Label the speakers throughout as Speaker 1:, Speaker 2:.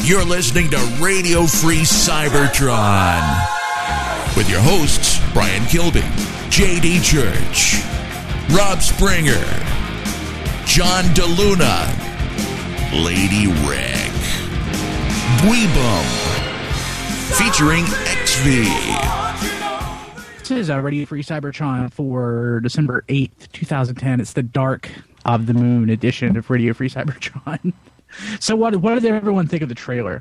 Speaker 1: You're listening to Radio Free Cybertron with your hosts, Brian Kilby, J.D. Church, Rob Springer, John DeLuna, Lady Reg, Dweebum, featuring XV.
Speaker 2: This is Radio Free Cybertron for December 8th, 2010. It's the Dark of the Moon edition of Radio Free Cybertron. So what did everyone think of the trailer?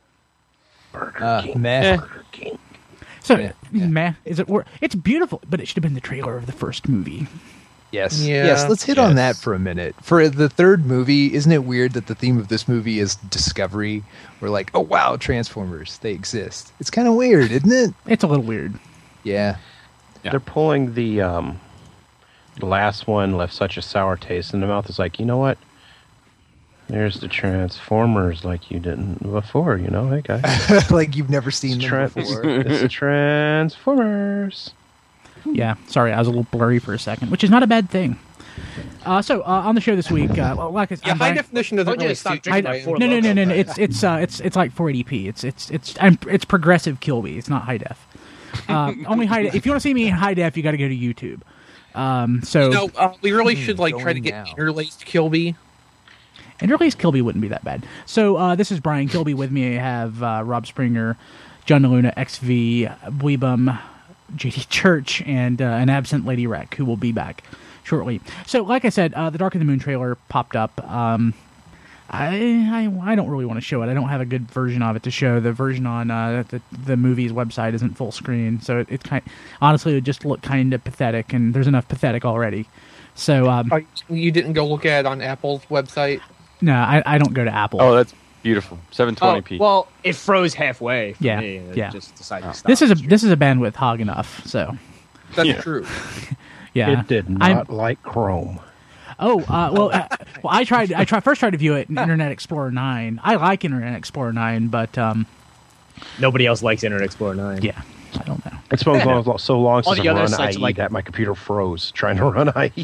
Speaker 3: Meh.
Speaker 2: So, meh. Is it? It's beautiful, but it should have been the trailer of the first movie.
Speaker 3: Yes. Yes, let's hit on that for a minute. For the third movie, isn't it weird that the theme of this movie is discovery? We're like, oh wow, Transformers, they exist. It's kind of weird, isn't it?
Speaker 2: It's a little weird.
Speaker 3: Yeah.
Speaker 4: They're pulling the last one left such a sour taste in the mouth. It's like, you know what? There's the Transformers like you didn't before, you know? Hey, guys.
Speaker 3: Like you've never seen them before.
Speaker 4: It's the Transformers.
Speaker 2: Yeah, sorry, I was a little blurry for a second, which is not a bad thing. So on the show this week, like
Speaker 5: high definition doesn't really suit you.
Speaker 2: No. It's like 480p. It's progressive Kilby. It's not high def. Only high. If you want to see me in high def, you got to go to YouTube.
Speaker 5: We really should try to get interlaced Kilby.
Speaker 2: Interlaced Kilby wouldn't be that bad. So this is Brian Kilby. With me I have Rob Springer, John DeLuna, XV, Dweebum, JD Church, and an absent Lady Rec, who will be back shortly. So, like I said, the Dark of the Moon trailer popped up. I don't really want to show it. I don't have a good version of it to show. The version on the movie's website isn't full screen, so it honestly would just look kind of pathetic, and there's enough pathetic already. So
Speaker 5: you didn't go look at it on Apple's website?
Speaker 2: No, I don't go to Apple.
Speaker 6: Oh, that's beautiful. 720p.
Speaker 7: Well, it froze halfway for
Speaker 2: Yeah,
Speaker 7: me.
Speaker 2: yeah.
Speaker 7: Just decided to stop.
Speaker 2: This is a bandwidth hog enough. So
Speaker 5: that's true.
Speaker 2: Yeah,
Speaker 4: It did not like Chrome.
Speaker 2: Oh, I first tried to view it in Internet Explorer 9. I like Internet Explorer 9, but
Speaker 7: nobody else likes Internet Explorer 9.
Speaker 2: Yeah, I don't know.
Speaker 4: It's been so long
Speaker 7: All
Speaker 4: since
Speaker 7: the
Speaker 4: I've
Speaker 7: other
Speaker 4: run
Speaker 7: sites
Speaker 4: IE that my computer froze trying to run IE.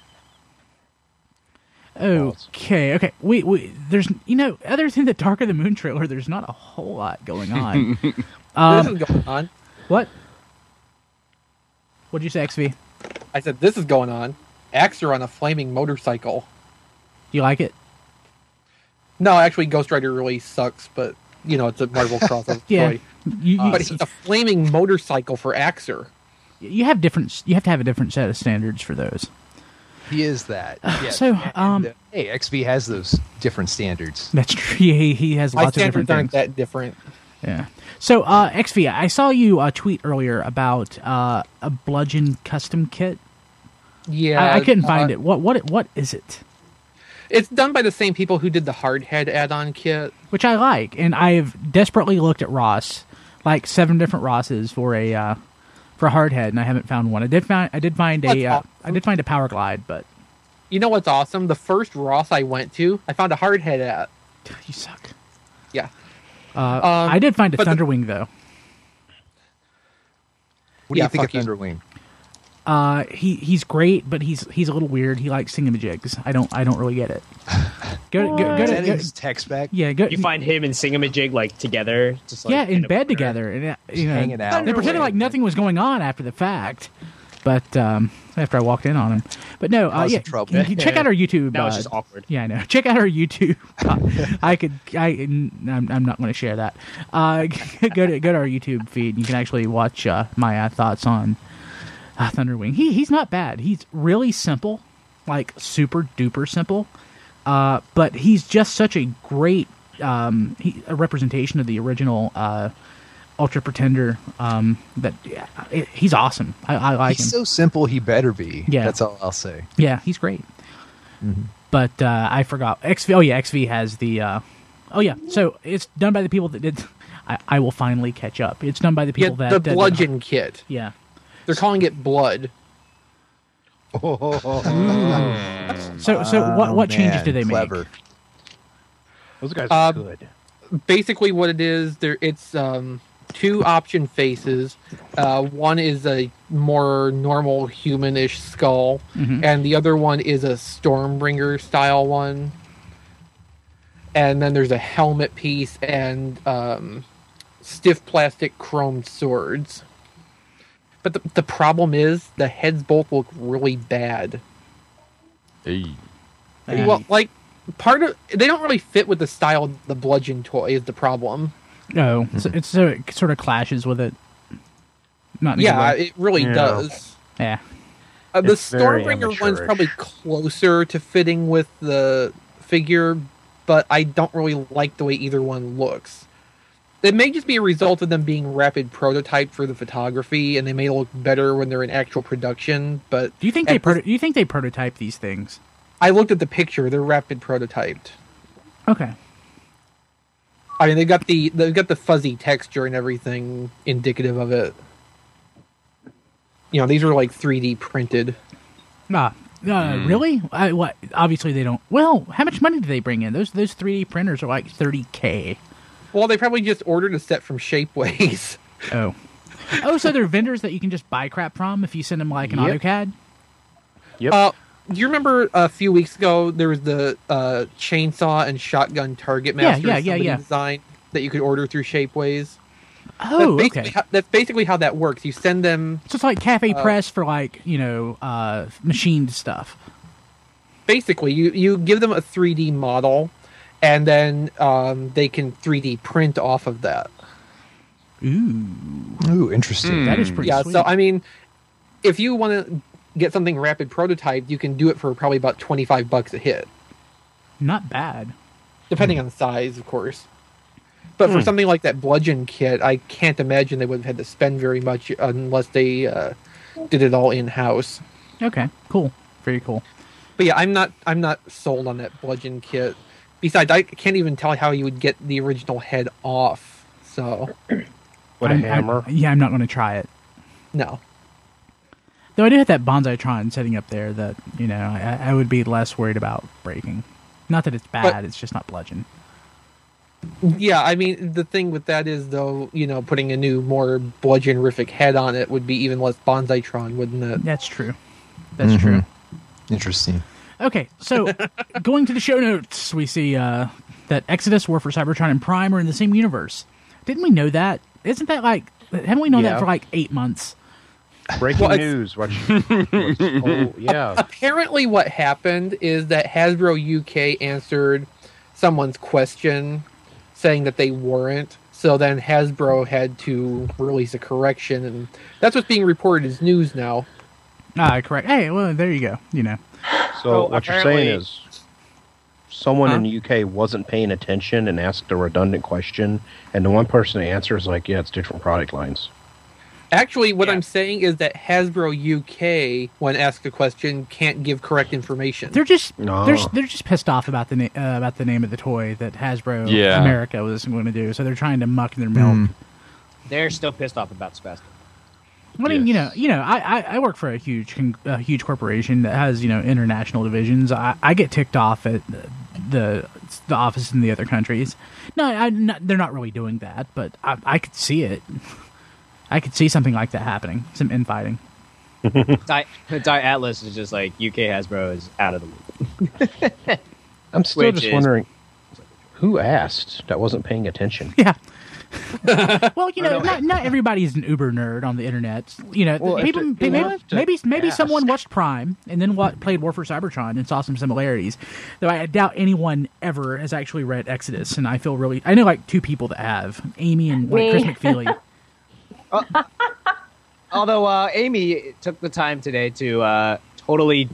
Speaker 2: Okay. We there's other than the Dark of the Moon trailer, there's not a whole lot going on.
Speaker 5: This is going on.
Speaker 2: What? What'd you say, XV?
Speaker 5: I said this is going on. Axer on a flaming motorcycle.
Speaker 2: Do you like it?
Speaker 5: No, actually, Ghost Rider really sucks, but it's a Marvel crossover
Speaker 2: Yeah.
Speaker 5: toy. But he's a flaming motorcycle for Axer.
Speaker 2: You have to have a different set of standards for those.
Speaker 3: He is that. Yes.
Speaker 2: So,
Speaker 3: hey, XV has those different standards.
Speaker 2: That's true. He has lots of different
Speaker 5: standards aren't
Speaker 2: things.
Speaker 5: that different.
Speaker 2: Yeah. So, XV, I saw you tweet earlier about a bludgeon custom kit.
Speaker 5: Yeah,
Speaker 2: I couldn't find it. What is it?
Speaker 5: It's done by the same people who did the Hardhead add-on kit,
Speaker 2: Which I like, and I've desperately looked at Ross, like 7 different Rosses for a Hardhead, and I haven't found one. I did find a Power Glide, but
Speaker 5: you know what's awesome? The first Ross I went to, I found a Hardhead at.
Speaker 2: You suck.
Speaker 5: Yeah.
Speaker 2: I did find a Thunderwing though.
Speaker 3: What do you think of Thunderwing?
Speaker 2: He's great, but he's a little weird. He likes singamajigs. I don't really get it. Go to
Speaker 3: his tech spec.
Speaker 2: Yeah, go.
Speaker 7: You find him and Singamajig together, just
Speaker 2: in bed together, and
Speaker 3: hanging out.
Speaker 2: They pretended like nothing was going on after the fact, but after I walked in on him. But no,
Speaker 3: trouble.
Speaker 2: You check out our YouTube.
Speaker 7: That was just awkward.
Speaker 2: Yeah, I know. Check out our YouTube. I'm not going to share that. Go to our YouTube feed. You can actually watch my thoughts on Thunderwing. He's not bad. He's really simple, like super duper simple. But he's just such a great a representation of the original Ultra Pretender. He's awesome. I like him.
Speaker 3: He's so simple. He better be.
Speaker 2: Yeah,
Speaker 3: that's all I'll say.
Speaker 2: Yeah, he's great. Mm-hmm. But I forgot XV. Oh yeah, XV has the. So it's done by the people that did. I will finally catch up. It's done by the people that
Speaker 5: the bludgeon kit.
Speaker 2: Yeah.
Speaker 5: They're calling it Blood.
Speaker 2: So what changes did they make?
Speaker 4: Those guys are good.
Speaker 5: Basically, what it is, it's 2 option faces. One is a more normal humanish skull, and the other one is a Stormbringer style one. and then there's a helmet piece and stiff plastic chromed swords. But the problem is the heads both look really bad.
Speaker 6: Hey.
Speaker 5: Well, like they don't really fit with the style of the bludgeon toy is the problem.
Speaker 2: No, it sort of clashes with it. Not in a good way.
Speaker 5: It really does.
Speaker 2: Yeah.
Speaker 5: The Stormbringer one's probably closer to fitting with the figure, but I don't really like the way either one looks. It may just be a result of them being rapid prototype for the photography, and they may look better when they're in actual production. But
Speaker 2: do you think they prototype these things?
Speaker 5: I looked at the picture; they're rapid prototyped.
Speaker 2: Okay.
Speaker 5: I mean, they've got the fuzzy texture and everything indicative of it. You know, these are like 3D printed.
Speaker 2: Really? What? Obviously, they don't. Well, how much money do they bring in? Those 3D printers are like $30,000.
Speaker 5: Well, they probably just ordered a set from Shapeways.
Speaker 2: Oh, so they're vendors that you can just buy crap from if you send them like an AutoCAD?
Speaker 4: Yep.
Speaker 5: Do you remember a few weeks ago there was the chainsaw and shotgun Target Master design that you could order through Shapeways?
Speaker 2: Oh, okay.
Speaker 5: That's basically how that works. You send them...
Speaker 2: So it's like Cafe Press for machined stuff.
Speaker 5: Basically, you give them a 3D model, and then they can 3D print off of that.
Speaker 3: Ooh, interesting.
Speaker 2: That is pretty sweet.
Speaker 5: So, I mean, if you want to get something rapid prototyped, you can do it for probably about $25 a hit.
Speaker 2: Not bad.
Speaker 5: Depending on the size, of course. But for something like that bludgeon kit, I can't imagine they would have had to spend very much unless they did it all in-house.
Speaker 2: Okay, cool. Very cool.
Speaker 5: But yeah, I'm not sold on that bludgeon kit. Besides, I can't even tell how you would get the original head off. So,
Speaker 4: what a hammer!
Speaker 2: I'm not going to try it.
Speaker 5: No.
Speaker 2: Though I do have that Bonsai-tron sitting up there that I would be less worried about breaking. Not that it's bad; it's just not bludgeon.
Speaker 5: Yeah, I mean, the thing with that is, though, putting a new, more bludgeon-rific head on it would be even less Bonsai-tron, wouldn't it?
Speaker 2: That's true. That's true.
Speaker 3: Interesting.
Speaker 2: Okay, so going to the show notes, we see that Exodus, War for Cybertron, and Prime are in the same universe. Didn't we know that? Isn't that haven't we known that for 8 months?
Speaker 4: Breaking news.
Speaker 5: Apparently what happened is that Hasbro UK answered someone's question saying that they weren't. So then Hasbro had to release a correction, and that's what's being reported as news now.
Speaker 2: Correct. Hey, well, there you go.
Speaker 4: So what you're saying is someone in the UK wasn't paying attention and asked a redundant question, and the one person to answer is like, yeah, it's different product lines.
Speaker 5: Actually, what I'm saying is that Hasbro UK, when asked a question, can't give correct information.
Speaker 2: They're just pissed off about the name of the toy that Hasbro America was going to do, so they're trying to muck their milk.
Speaker 7: They're still pissed off about Spastic.
Speaker 2: I mean, I work for a huge corporation that has international divisions. I get ticked off at the office in the other countries. No, they're not really doing that, but I could see it. I could see something like that happening, some infighting.
Speaker 7: Die Atlas is just like UK Hasbro is out of the loop.
Speaker 4: I'm still just wondering who asked that wasn't paying attention.
Speaker 2: Yeah. Well, not everybody's an uber nerd on the internet. Maybe someone watched Prime and then played War for Cybertron and saw some similarities. Though I doubt anyone ever has actually read Exodus, and I know like 2 people that have, Amy and Chris McFeely.
Speaker 7: Although Amy took the time today to totally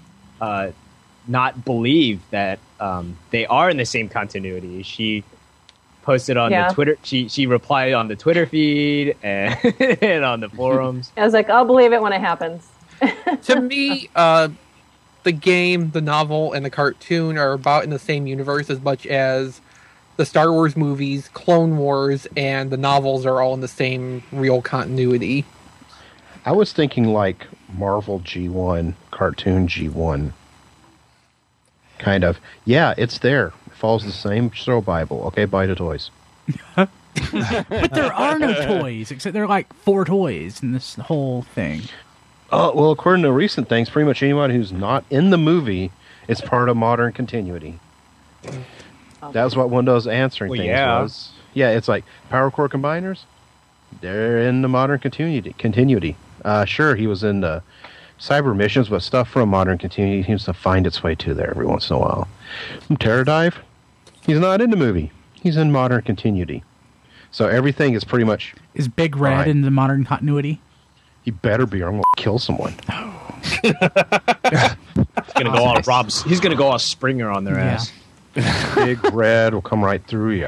Speaker 7: not believe that they are in the same continuity. She posted on the Twitter. She replied on the Twitter feed and, and on the forums.
Speaker 8: I was like, I'll believe it when it happens.
Speaker 5: To me, the game, the novel, and the cartoon are about in the same universe as much as the Star Wars movies, Clone Wars, and the novels are all in the same real continuity.
Speaker 4: I was thinking like Marvel G1, cartoon G1. Kind of. Yeah, it's there. It follows the same Stroh Bible. Okay, buy the toys.
Speaker 2: But there are no toys, except there are like 4 toys in this whole thing.
Speaker 4: Well, according to recent things, pretty much anyone who's not in the movie is part of modern continuity. That was what one of those answering things was. Yeah, it's like power core combiners. They're in the modern continuity. Sure, he was in the cyber missions, but stuff from modern continuity seems to find its way to there every once in a while. Terradive, he's not in the movie. He's in modern continuity. So everything is pretty much...
Speaker 2: Is Big Red in the modern continuity?
Speaker 4: He better be, or I'm going to kill someone.
Speaker 7: He's going to go on Rob's. He's going to go on Springer on their ass.
Speaker 4: Big Red will come right through you.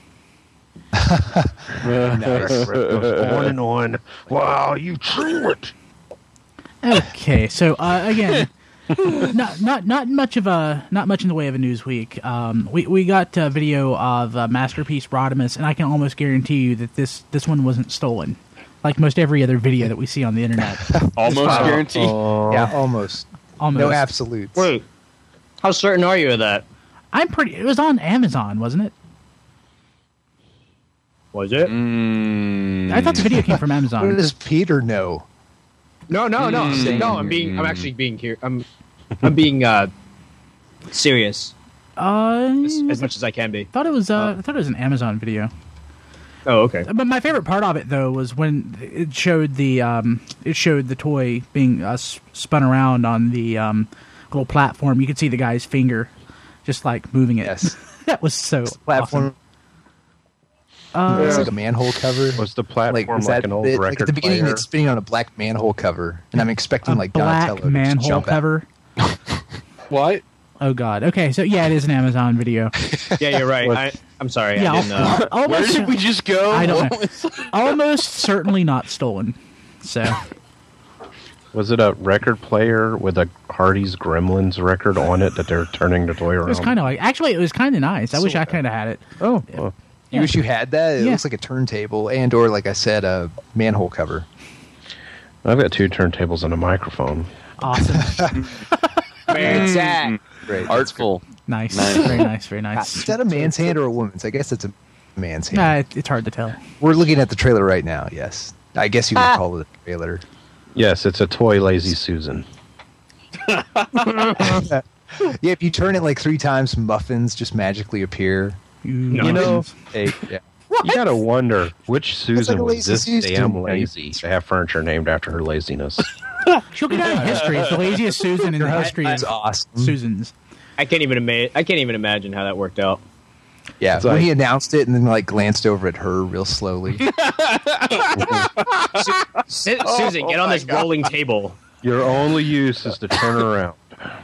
Speaker 4: Nice. On and on. Wow, you drew it.
Speaker 2: Okay, so again, not much in the way of a news week. We got a video of Masterpiece Rodimus, and I can almost guarantee you that this one wasn't stolen, like most every other video that we see on the internet.
Speaker 6: Almost guarantee.
Speaker 3: Yeah, almost. No absolutes.
Speaker 7: Wait, how certain are you of that?
Speaker 2: It was on Amazon, wasn't it?
Speaker 7: Was it?
Speaker 2: I thought the video came from Amazon.
Speaker 3: What does Peter know?
Speaker 7: No. I'm actually being here. I'm being serious. As much as I can be.
Speaker 2: I thought it was an Amazon video.
Speaker 7: Oh, okay.
Speaker 2: But my favorite part of it, though, was when it showed the toy being spun around on the little platform. You could see the guy's finger just like moving it.
Speaker 3: Yes.
Speaker 2: That was so
Speaker 3: platform.
Speaker 2: Awesome.
Speaker 3: It's like a manhole cover.
Speaker 4: Was the platform like an old record
Speaker 3: like at the beginning,
Speaker 4: player?
Speaker 3: it's spinning on a black manhole cover, and I'm expecting like
Speaker 2: black
Speaker 3: Donatello
Speaker 2: manhole
Speaker 3: to jump
Speaker 2: cover.
Speaker 5: What?
Speaker 2: Oh God. Okay, so yeah, it is an Amazon video.
Speaker 7: Yeah, you're right. I'm sorry.
Speaker 2: Yeah,
Speaker 7: I didn't,
Speaker 6: where did we just go?
Speaker 2: I don't know. Almost certainly not stolen. So.
Speaker 4: Was it a record player with a Hardy's Gremlins record on it that they're turning the toy around?
Speaker 2: It was kind of like. Actually, it was kind of nice. I wish I kind of had it.
Speaker 4: Oh.
Speaker 2: Yeah.
Speaker 3: You wish you had that? It looks like a turntable and or, like I said, a manhole cover.
Speaker 4: I've got 2 turntables and a microphone.
Speaker 2: Awesome.
Speaker 7: Where it's at.
Speaker 3: Great.
Speaker 6: Artful.
Speaker 2: Nice. Very nice. Very nice.
Speaker 3: Is that a man's hand or a woman's? I guess it's a man's hand.
Speaker 2: It's hard to tell.
Speaker 3: We're looking at the trailer right now, yes. I guess you would call it a trailer.
Speaker 4: Yes, it's a toy Lazy Susan.
Speaker 3: Yeah, if you turn it like 3 times, muffins just magically appear.
Speaker 4: You know,
Speaker 3: yeah.
Speaker 4: You gotta wonder which Susan
Speaker 3: like
Speaker 4: was this damn lazy to have furniture named after her laziness.
Speaker 2: She'll get out of history. It's the laziest Susan in the history of
Speaker 3: awesome.
Speaker 2: Susans.
Speaker 7: I can't even imagine how that worked out.
Speaker 3: Yeah, when he announced it and then like glanced over at her real slowly.
Speaker 7: Susan, get on this rolling table.
Speaker 4: Your only use is to turn around.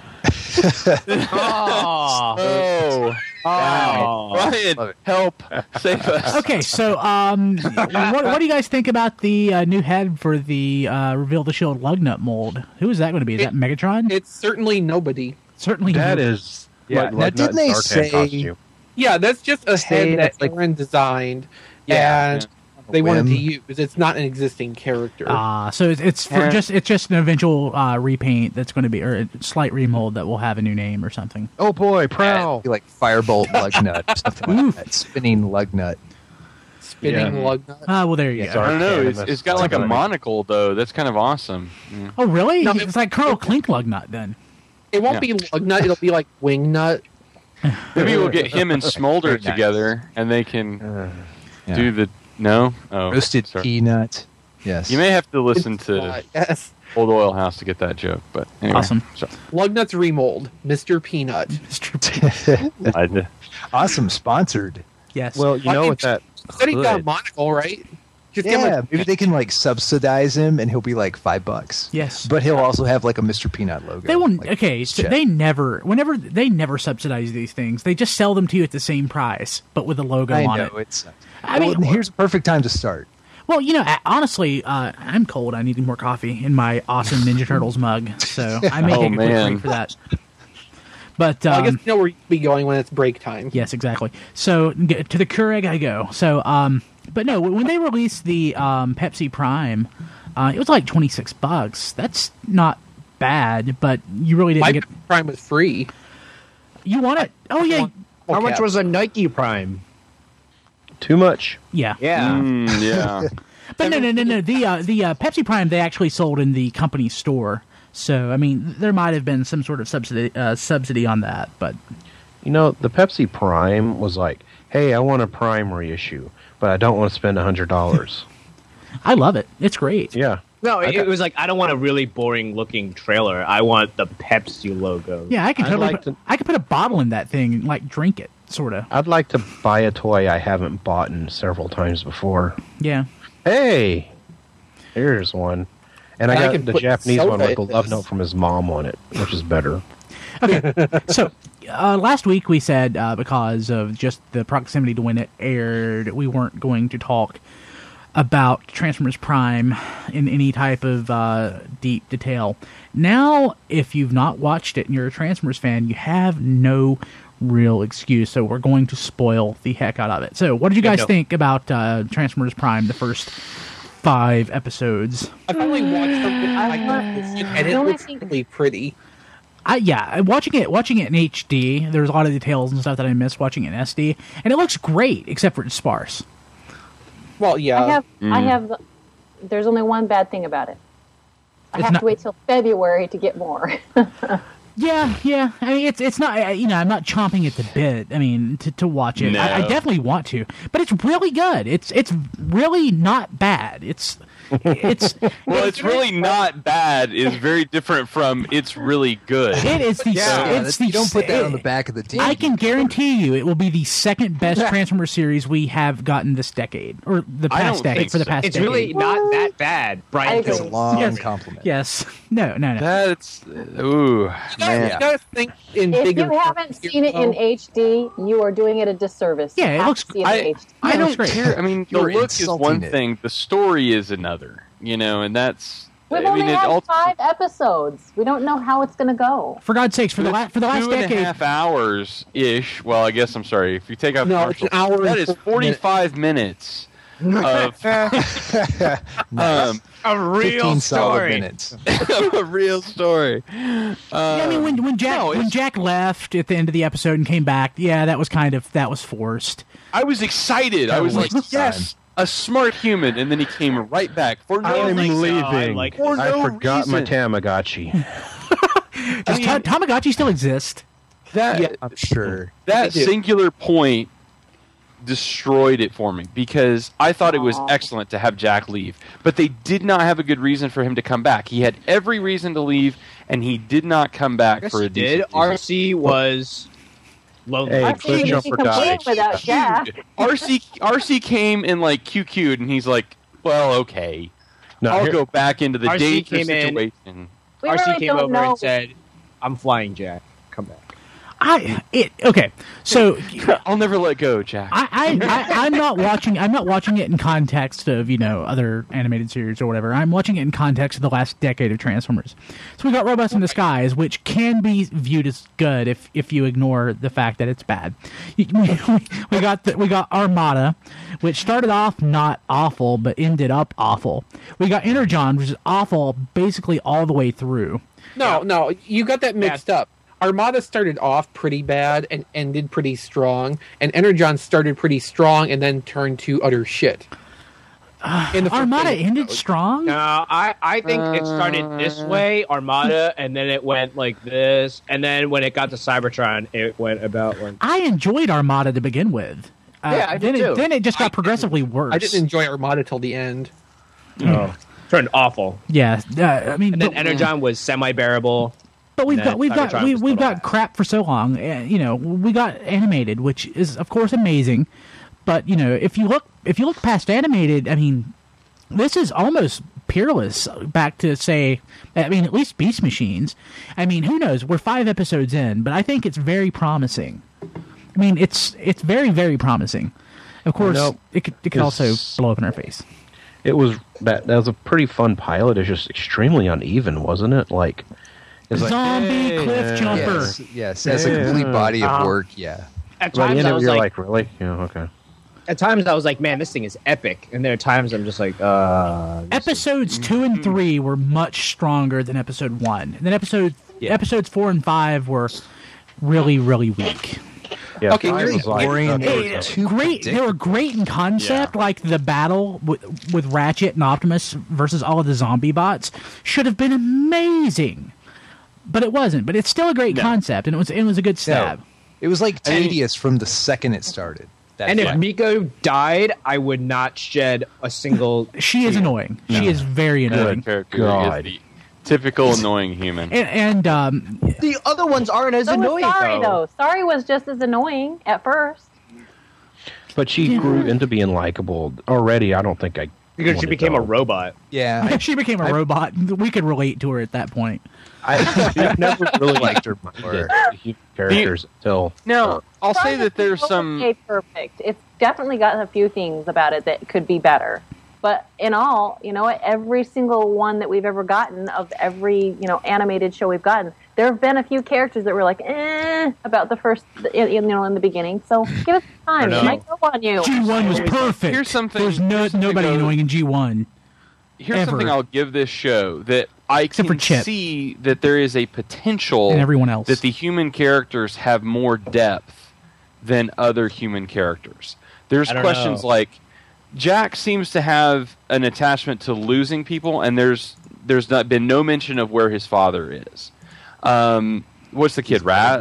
Speaker 6: Ryan, help. Save us.
Speaker 2: Okay, so what do you guys think about the new head for the Reveal the Shield Lugnut mold? Who is that going to be? Is that Megatron?
Speaker 5: It's certainly nobody.
Speaker 2: Certainly
Speaker 4: that
Speaker 2: nobody.
Speaker 4: Is
Speaker 3: yeah. Now, didn't they say...
Speaker 5: Yeah, that's just a head that Aaron designed, and they wanted to use. It's not an existing character.
Speaker 2: So it's just an eventual repaint that's going to be, or a slight remold that will have a new name or something.
Speaker 4: Oh boy, Prowl!
Speaker 3: Like Firebolt Lugnut, or something like that. Spinning Lugnut.
Speaker 5: Spinning Lugnut.
Speaker 2: Well, there you go.
Speaker 6: I don't know. It's got like a monocle though. That's kind of awesome. Yeah.
Speaker 2: Oh, really? No, it's like Colonel Klink Lugnut then.
Speaker 5: It won't be Lugnut. It'll be like Wingnut.
Speaker 6: Maybe we'll get him and Smolder together, and they can do the
Speaker 3: roasted peanut. Yes,
Speaker 6: you may have to listen to Old Oil House to get that joke, but anyway.
Speaker 2: Awesome.
Speaker 5: Lugnut's remold, Mr. Peanut.
Speaker 2: Mr.
Speaker 3: Peanut. Awesome, sponsored.
Speaker 2: Yes.
Speaker 4: Well, you know what that.
Speaker 5: Said he got a monocle, right?
Speaker 3: Maybe they can like subsidize him, and he'll be like $5.
Speaker 2: Yes,
Speaker 3: but he'll also have like a Mr. Peanut logo.
Speaker 2: They won't. Okay, so they never subsidize these things. They just sell them to you at the same price, but with a logo on it.
Speaker 3: I mean, here's a perfect time to start.
Speaker 2: Well, you know, honestly, I'm cold. I need more coffee in my awesome Ninja Turtles mug, so I may take a quick break for that. But
Speaker 5: I guess you know where you'll be going when it's break time.
Speaker 2: Yes, exactly. So to the Keurig I go. So, but no, when they released the Pepsi Prime, it was like $26. That's not bad, but you really didn't get.
Speaker 5: Prime was free.
Speaker 2: You want it? Oh yeah.
Speaker 7: How much was a Nike Prime?
Speaker 4: Too much.
Speaker 2: Yeah.
Speaker 7: Yeah.
Speaker 6: Yeah.
Speaker 2: But no. The Pepsi Prime they actually sold in the company store. So I mean, there might have been some sort of subsidy on that, but
Speaker 4: You know, the Pepsi Prime was like, hey, I want a Prime reissue, but I don't want to spend $100.
Speaker 2: I love it. It's great.
Speaker 4: Yeah.
Speaker 7: No, it was like, I don't want a really boring-looking trailer. I want the Pepsi logo.
Speaker 2: Yeah, I could put a bottle in that thing and, like, drink it, sort of.
Speaker 4: I'd like to buy a toy I haven't bought in several times before.
Speaker 2: Yeah.
Speaker 4: Hey! Here's one. And I got the Japanese one with a love note from his mom on it, which is better.
Speaker 2: Okay, so last week we said because of just the proximity to when it aired, we weren't going to talk about Transformers Prime in any type of deep detail. Now, if you've not watched it and you're a Transformers fan, you have no real excuse, so we're going to spoil the heck out of it. So, what did you guys think about Transformers Prime, the first 5 episodes?
Speaker 5: I've only watched something and it looks really pretty.
Speaker 2: Watching it in HD, there's a lot of details and stuff that I missed watching it in SD, and it looks great, except for it's sparse.
Speaker 5: Well, yeah.
Speaker 8: There's only one bad thing about it. I have to wait till February to get more.
Speaker 2: Yeah. I mean, it's not. I'm not chomping at the bit. I mean, to watch it, no. I definitely want to. But it's really good. It's really not bad. It's
Speaker 6: really not bad is very different from it's really good.
Speaker 2: It is
Speaker 3: you don't put that on the back of the DVD.
Speaker 2: I can guarantee you it will be the second best Transformers series we have gotten this decade, or the past decade, for the past decade.
Speaker 7: It's really not that bad, Brian.
Speaker 3: It's a long compliment.
Speaker 2: Yes. No.
Speaker 6: That's, ooh, man.
Speaker 5: You gotta think in bigger
Speaker 8: If you haven't seen it in HD, you are doing it a disservice.
Speaker 2: Yeah, it looks.
Speaker 6: I don't care. I mean, the look is one thing. The story is another. And that's.
Speaker 8: We've only had 5 episodes. We don't know how it's going to go.
Speaker 2: For God's sakes, for the last decade,
Speaker 6: 2.5 hours ish. Well, I guess I'm sorry. If you take out
Speaker 5: it's an hour.
Speaker 6: That is 45 minutes of
Speaker 7: a real story.
Speaker 3: Minutes.
Speaker 6: A real story.
Speaker 2: I mean, when Jack left at the end of the episode and came back, that was forced.
Speaker 6: I was excited. I was like, yes. A smart human, and then he came right back for no reason.
Speaker 4: I'm leaving. I forgot my Tamagotchi.
Speaker 2: Does Tamagotchi still exist?
Speaker 3: I'm sure.
Speaker 6: That singular point destroyed it for me, because I thought it was excellent to have Jack leave, but they did not have a good reason for him to come back. He had every reason to leave, and he did not come back for a decent season.
Speaker 7: RC was...
Speaker 4: Hey, Cliffjumper died.
Speaker 8: Without Jack.
Speaker 6: RC came and QQ'd, and he's like, well, okay. I'll go back into the dangerous situation.
Speaker 7: RC came over and said, I'm flying Jack. Come back.
Speaker 2: Okay, so
Speaker 6: I'll never let go, Jack.
Speaker 2: I'm not watching it in context of other animated series or whatever. I'm watching it in context of the last decade of Transformers. So we got Robots in Disguise, which can be viewed as good if you ignore the fact that it's bad. We got Armada, which started off not awful but ended up awful. We got Energon, which is awful basically all the way through.
Speaker 5: No, you got that mixed up. Armada started off pretty bad and ended pretty strong, and Energon started pretty strong and then turned to utter shit.
Speaker 2: Armada ended strong?
Speaker 7: No, I think it started this way, Armada, and then it went like this, and then when it got to Cybertron, it went about like...
Speaker 2: I enjoyed Armada to begin with.
Speaker 7: I did too.
Speaker 2: Then it just got progressively worse.
Speaker 5: I didn't enjoy Armada till the end.
Speaker 7: Turned awful.
Speaker 2: Yeah,
Speaker 7: and then Energon was semi-bearable.
Speaker 2: But we've got crap for so long. We got animated, which is of course amazing. But if you look past animated, I mean, this is almost peerless. Back to at least Beast Machines. I mean, who knows? We're 5 episodes in, but I think it's very promising. I mean, it's very, very promising. Of course, it could also blow up in our face.
Speaker 4: It was that was a pretty fun pilot. It's just extremely uneven, wasn't it?
Speaker 2: Zombie cliff jumper.
Speaker 3: Yes, as a complete body of work, yeah.
Speaker 7: At times I was like,
Speaker 4: really? Yeah, okay.
Speaker 7: At times I was like, man, this thing is epic. And there are times I'm just like,
Speaker 2: Episodes 2 and 3 were much stronger than episode 1. And then episodes 4 and 5 were really, really weak.
Speaker 4: Yeah,
Speaker 5: okay,
Speaker 2: they were great in concept, like the battle with Ratchet and Optimus versus all of the zombie bots should have been amazing. But it wasn't. But it's still a great concept, and it was a good stab.
Speaker 3: It was like tedious from the second it started.
Speaker 7: And if Miko died, I would not shed a single.
Speaker 2: She is annoying. No. She is very annoying.
Speaker 6: God. Is the typical annoying human.
Speaker 2: And
Speaker 7: the other ones aren't as annoying.
Speaker 8: Sorry though. Sorry was just as annoying at first.
Speaker 4: But she grew into being likable already. I don't think
Speaker 7: because she became a robot.
Speaker 2: Yeah, she became a robot. We could relate to her at that point.
Speaker 4: I've never really liked her characters until.
Speaker 6: No, I'll say that there's some.
Speaker 8: Perfect. It's definitely got a few things about it that could be better. But in all, every single one that we've ever gotten of every animated show we've gotten, there have been a few characters that were like, about the first, in the beginning. So give us time. It might go on you.
Speaker 2: G1 was perfect.
Speaker 6: Here's something.
Speaker 2: There's nobody annoying in G1.
Speaker 6: Here's something I'll give this show that I can see that there is a potential
Speaker 2: and everyone else.
Speaker 6: That the human characters have more depth than other human characters. There's questions like Jack seems to have an attachment to losing people, and there's not been no mention of where his father is. What's the kid? Raz?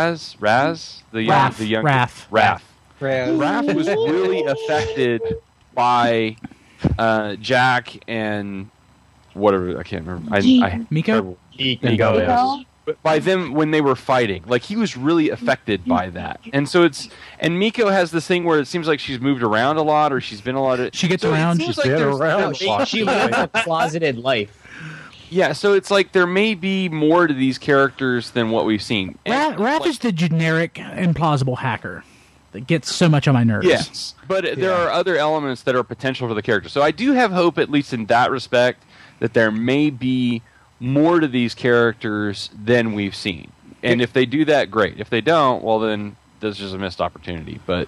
Speaker 6: The young
Speaker 2: Raph.
Speaker 6: Raph was really affected by Jack and whatever, I can't remember.
Speaker 2: Miko?
Speaker 6: Miko, yes. But by them when they were fighting, like he was really affected by that, and so and Miko has this thing where it seems like she's moved around a lot, or she's been a lot.
Speaker 2: She gets around.
Speaker 6: She's been around.
Speaker 7: She lives a closeted life.
Speaker 6: Yeah, so it's like there may be more to these characters than what we've seen.
Speaker 2: Raph is the generic implausible hacker that gets so much on my nerves.
Speaker 6: Yes, but there are other elements that are potential for the character. So I do have hope, at least in that respect, that there may be more to these characters than we've seen. And if they do that, great. If they don't, well then this is a missed opportunity. But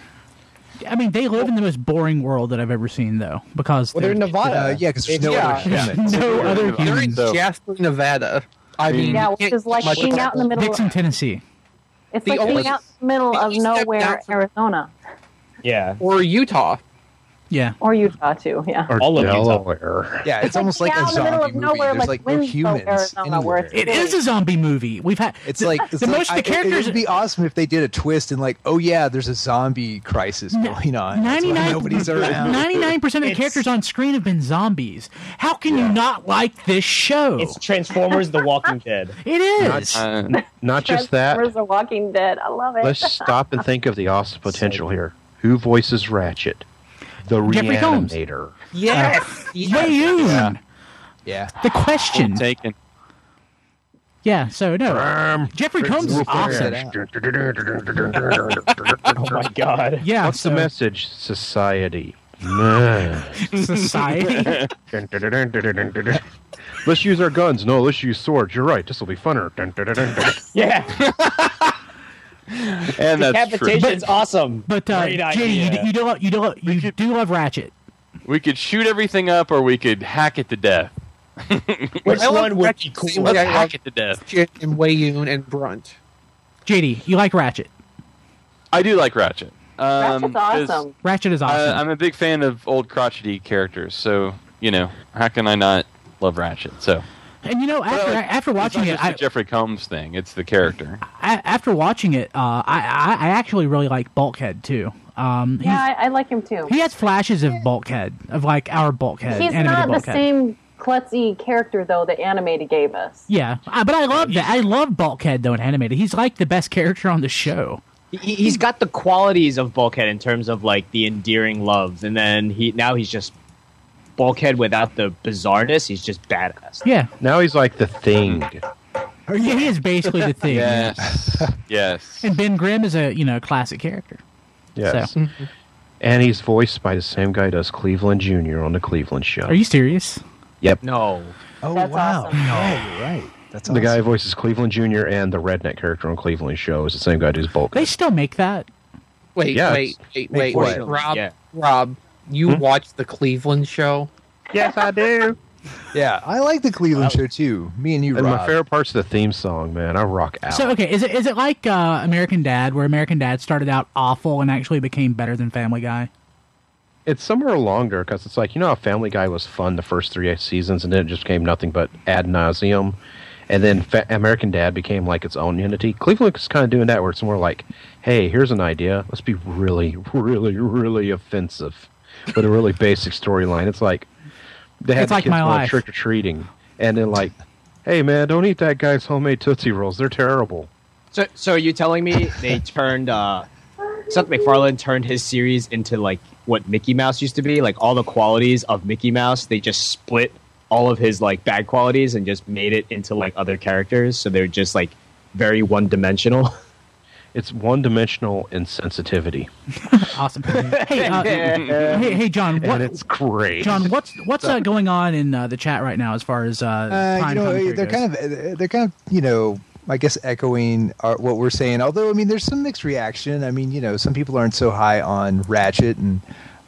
Speaker 2: I mean, they live in the most boring world that I've ever seen, though, because
Speaker 7: they're in Nevada.
Speaker 3: Because there's no other humans.
Speaker 2: No other humans.
Speaker 5: They're in Jasper, Nevada. I mean,
Speaker 8: which is like being out in the middle
Speaker 2: Dixon, Tennessee.
Speaker 8: It's like being out in the middle of nowhere, Arizona.
Speaker 7: Yeah.
Speaker 5: Or Utah.
Speaker 2: Yeah.
Speaker 8: Or Utah, too, yeah.
Speaker 4: Or
Speaker 7: all of
Speaker 4: Delaware.
Speaker 3: Yeah, it's almost like a zombie movie. There's like no humans anywhere.
Speaker 2: It is a zombie movie. We've had
Speaker 3: the characters. It would be awesome if they did a twist and like, oh yeah, there's a zombie crisis going on. Nobody's around.
Speaker 2: 99% of the characters on screen have been zombies. How can you not like this show?
Speaker 7: It's Transformers: The Walking Dead.
Speaker 2: It is.
Speaker 4: Not just that.
Speaker 8: Transformers: The Walking Dead. I love it.
Speaker 4: Let's stop and think of the awesome potential here. Who voices Ratchet? The
Speaker 2: Jeffrey
Speaker 4: Reanimator.
Speaker 5: Yes.
Speaker 2: Way
Speaker 3: Yeah.
Speaker 2: The question.
Speaker 6: Taken.
Speaker 2: Yeah, so no. Jeffrey Combs is awesome.
Speaker 7: Oh my god.
Speaker 2: Yeah.
Speaker 4: What's the message? Society.
Speaker 2: Society?
Speaker 4: Let's use our guns. No, let's use swords. You're right. This will be funner.
Speaker 7: Yeah.
Speaker 6: And that's
Speaker 7: Decapitation's awesome.
Speaker 2: But JD, you do love Ratchet.
Speaker 6: We could shoot everything up, or we could hack it to death.
Speaker 7: Which one would be cool?
Speaker 6: Let's hack it to death.
Speaker 5: And Wei-Yun and Brunt.
Speaker 2: JD, you like Ratchet?
Speaker 6: I do like Ratchet.
Speaker 8: Ratchet's awesome.
Speaker 2: Ratchet is awesome.
Speaker 6: I'm a big fan of old crotchety characters, so how can I not love Ratchet? So.
Speaker 2: And after watching
Speaker 6: it's not just the Jeffrey Combs thing; it's the character.
Speaker 2: After watching it, I actually really like Bulkhead too.
Speaker 8: I like him too.
Speaker 2: He has flashes of Bulkhead, of like our Bulkhead.
Speaker 8: He's not the same klutzy character though that Animated gave us.
Speaker 2: Yeah, but I love that. I love Bulkhead though in Animated. He's like the best character on the show.
Speaker 7: He's got the qualities of Bulkhead in terms of like the endearing love, and then he's just Bulkhead without the bizarreness. He's just badass.
Speaker 2: Yeah.
Speaker 4: Now he's like the Thing.
Speaker 2: Yeah, he is basically the Thing.
Speaker 6: Yes.
Speaker 2: And Ben Grimm is a classic character.
Speaker 4: Yes.
Speaker 2: So.
Speaker 4: And he's voiced by the same guy who does Cleveland Jr. on the Cleveland Show.
Speaker 2: Are you serious?
Speaker 4: Yep.
Speaker 7: No.
Speaker 3: Oh,
Speaker 8: That's
Speaker 3: wow.
Speaker 8: awesome.
Speaker 3: No, you're right. That's
Speaker 4: the guy who voices Cleveland Jr. and the redneck character on Cleveland Show is the same guy who does Bulkhead.
Speaker 2: They still make that?
Speaker 5: Wait. Rob, you watch the Cleveland Show?
Speaker 4: Yes, I do.
Speaker 3: Yeah, I like the Cleveland Show too. Me and you,
Speaker 4: and
Speaker 3: Rob.
Speaker 4: my favorite part's the theme song, man. I rock out.
Speaker 2: So, okay, is it like American Dad, where American Dad started out awful and actually became better than Family Guy?
Speaker 4: It's somewhere along there, because it's like, how Family Guy was fun the first 3 seasons, and then it just became nothing but ad nauseum. And then American Dad became like its own entity. Cleveland is kind of doing that, where it's more like, hey, here's an idea. Let's be really, really, really offensive, but a really basic storyline. It's like they had the kids going trick or treating, and then like, hey man, don't eat that guy's homemade Tootsie Rolls. They're terrible.
Speaker 7: So are you telling me they turned Seth MacFarlane turned his series into like what Mickey Mouse used to be? Like all the qualities of Mickey Mouse, they just split all of his like bad qualities and just made it into like other characters, so they're just like very one-dimensional.
Speaker 4: It's one-dimensional insensitivity.
Speaker 2: Awesome. Hey, John.
Speaker 4: And it's great.
Speaker 2: John, what's going on in the chat right now as far as Prime
Speaker 3: they're kind of I guess echoing what we're saying. Although I mean, there's some mixed reaction. I mean, some people aren't so high on Ratchet, and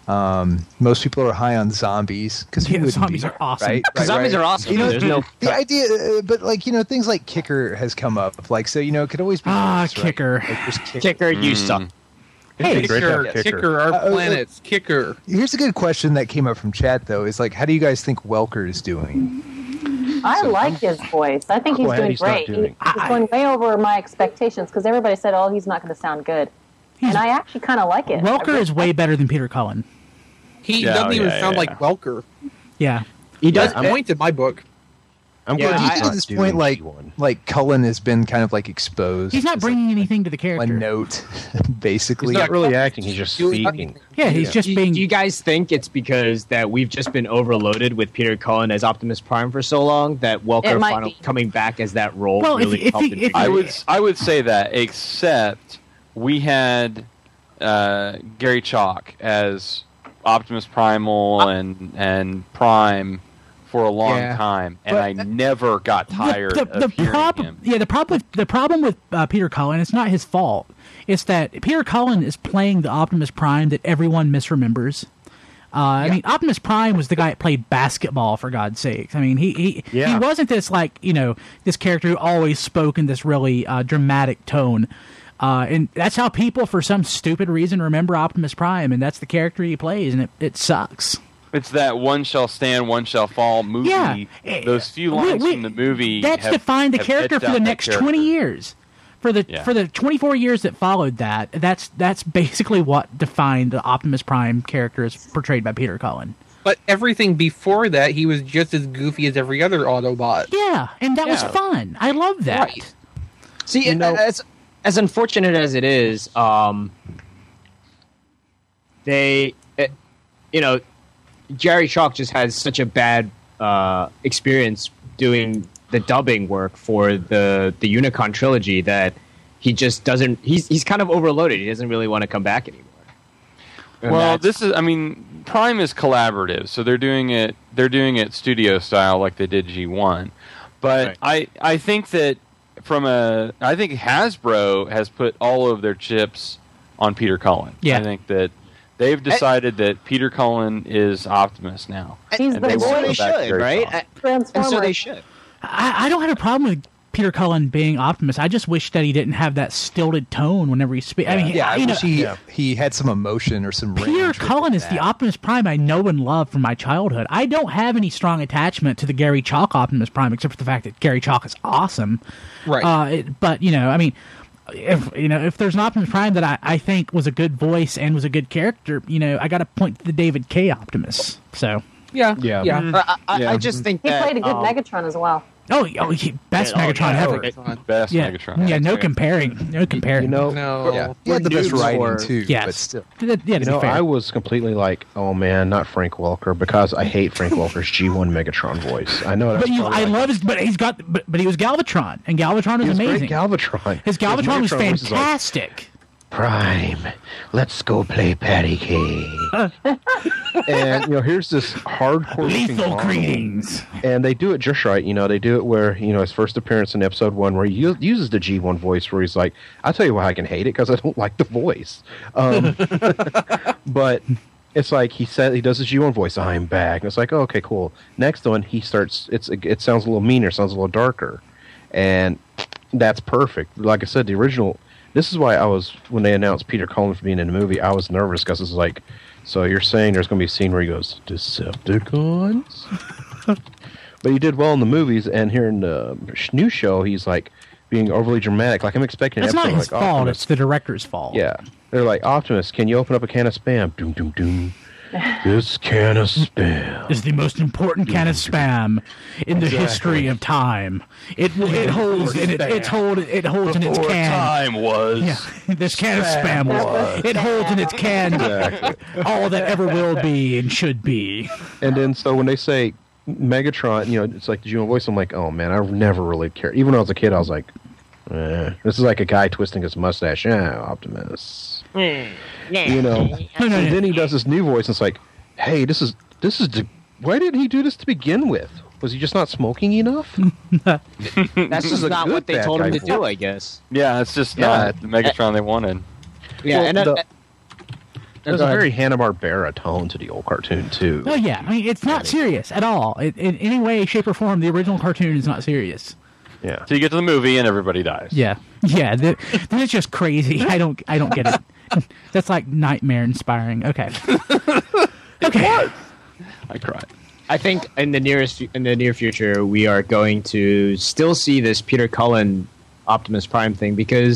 Speaker 3: most people are high on zombies because
Speaker 2: zombies are awesome.
Speaker 3: Right?
Speaker 7: Zombies are awesome. There's no
Speaker 3: the idea, but like things like Kicker has come up. Like so, it could always be
Speaker 2: Kicker.
Speaker 3: Right? Like,
Speaker 7: Kicker, you suck.
Speaker 5: Hey, Kicker, our planets, Kicker.
Speaker 3: Here's a good question that came up from chat though. Is like, how do you guys think Welker is doing?
Speaker 8: I like his voice. I think he's doing great. He's going way over my expectations because everybody said, "Oh, he's not going to sound good," and I actually kind of like it.
Speaker 2: Welker is way better than Peter Cullen.
Speaker 5: He doesn't even sound like Welker.
Speaker 2: Yeah,
Speaker 5: he does. Point in my book.
Speaker 3: I'm glad do you think at this point, like Cullen has been kind of like exposed?
Speaker 2: He's not bringing anything to the character.
Speaker 3: A note, basically.
Speaker 4: He's not really acting. He's just speaking.
Speaker 2: Yeah, he's just being.
Speaker 7: Do you guys think it's because that we've just been overloaded with Peter Cullen as Optimus Prime for so long that Welker finally coming back as that role really helped?
Speaker 6: I would say that, except we had Gary Chalk as Optimus Primal and Prime for a long time, and I never got tired of hearing him.
Speaker 2: Yeah, the problem with Peter Cullen, it's not his fault. It's that Peter Cullen is playing the Optimus Prime that everyone misremembers. I mean, Optimus Prime was the guy that played basketball, for God's sakes. I mean, he wasn't this this character who always spoke in this really dramatic tone. And that's how people, for some stupid reason, remember Optimus Prime, and that's the character he plays, and it sucks.
Speaker 6: It's that one shall stand, one shall fall movie. Yeah. Those few lines from the movie
Speaker 2: that's defined the character for the next 20 years. For the 24 years that followed that's basically what defined the Optimus Prime character as portrayed by Peter Cullen.
Speaker 5: But everything before that, he was just as goofy as every other Autobot.
Speaker 2: Yeah, and that was fun. I love that.
Speaker 5: Right.
Speaker 7: See, as unfortunate as it is, Gary Chalk just has such a bad experience doing the dubbing work for the Unicron trilogy that he just doesn't. He's kind of overloaded. He doesn't really want to come back anymore. And
Speaker 6: Prime is collaborative, so they're doing it studio style like they did G1. But right. I think that I think Hasbro has put all of their chips on Peter Cullen.
Speaker 2: Yeah.
Speaker 6: I think that they've decided that Peter Cullen is Optimus now.
Speaker 8: He's the
Speaker 7: voice. They should, right? And so they should.
Speaker 2: I don't have a problem with Peter Cullen being Optimus. I just wish that he didn't have that stilted tone whenever he speaks.
Speaker 3: I wish he had some emotion or some range.
Speaker 2: Peter Cullen is the Optimus Prime I know and love from my childhood. I don't have any strong attachment to the Gary Chalk Optimus Prime, except for the fact that Gary Chalk is awesome.
Speaker 5: Right.
Speaker 2: If there's an Optimus Prime that I think was a good voice and was a good character, I got to point to the David K. Optimus. So
Speaker 5: yeah.
Speaker 7: I just think
Speaker 8: he played a good Megatron as well.
Speaker 2: Best Megatron ever.
Speaker 6: Best Megatron.
Speaker 2: Yeah, no comparing. No comparing.
Speaker 3: He had the best writing too.
Speaker 2: Yes.
Speaker 3: But still.
Speaker 4: I was completely like, oh man, not Frank Welker, because I hate Frank Welker's G1 Megatron voice. I know.
Speaker 2: But I love his. But he was Galvatron, and Galvatron was amazing.
Speaker 4: Great Galvatron.
Speaker 2: His Galvatron was fantastic.
Speaker 4: Prime, let's go play patty cake. And here's this hardcore
Speaker 2: lethal greetings,
Speaker 4: and they do it just right. They do it where his first appearance in episode 1, where he uses the G1 voice, where he's like, "I'll tell you why I can hate it, because I don't like the voice." But it's like he does his G1 voice. I'm back, and it's like, oh, okay, cool. Next one, he starts. It sounds a little meaner, sounds a little darker, and that's perfect. Like I said, the original. This is why when they announced Peter Cullen for being in the movie, I was nervous, because it's like, so you're saying there's going to be a scene where he goes, Decepticons? But he did well in the movies, and here in the new show, he's like being overly dramatic. Like I'm expecting.
Speaker 2: It's
Speaker 4: an
Speaker 2: not
Speaker 4: episode
Speaker 2: his
Speaker 4: like
Speaker 2: fault.
Speaker 4: Optimus.
Speaker 2: It's the director's fault.
Speaker 4: Yeah, they're like, Optimus, can you open up a can of Spam? Doom, doom, doom. This can of Spam
Speaker 2: Is the most important can of Spam in the history of time. It holds in it holds in its can.
Speaker 6: Time was.
Speaker 2: Yeah, this can of Spam was. It holds in its can all that ever will be and should be.
Speaker 4: And then so when they say Megatron, it's like the human voice. I'm like, oh man, I've never really cared. Even when I was a kid, I was like, this is like a guy twisting his mustache. Yeah, Optimus. And then he does this new voice, and it's like, hey, this is. Why didn't he do this to begin with? Was he just not smoking enough?
Speaker 7: That's just not what they told him to do, I guess.
Speaker 6: Yeah, it's just not the Megatron they wanted.
Speaker 7: Yeah,
Speaker 4: there's a very Hanna-Barbera tone to the old cartoon too.
Speaker 2: Oh yeah, I mean it's not serious at all. In any way, shape, or form, the original cartoon is not serious.
Speaker 4: Yeah.
Speaker 6: So you get to the movie and everybody dies.
Speaker 2: Yeah. Then it's just crazy. I don't get it. That's like nightmare inspiring. Okay. Okay.
Speaker 6: I cried.
Speaker 7: I think in the near future we are going to still see this Peter Cullen Optimus Prime thing because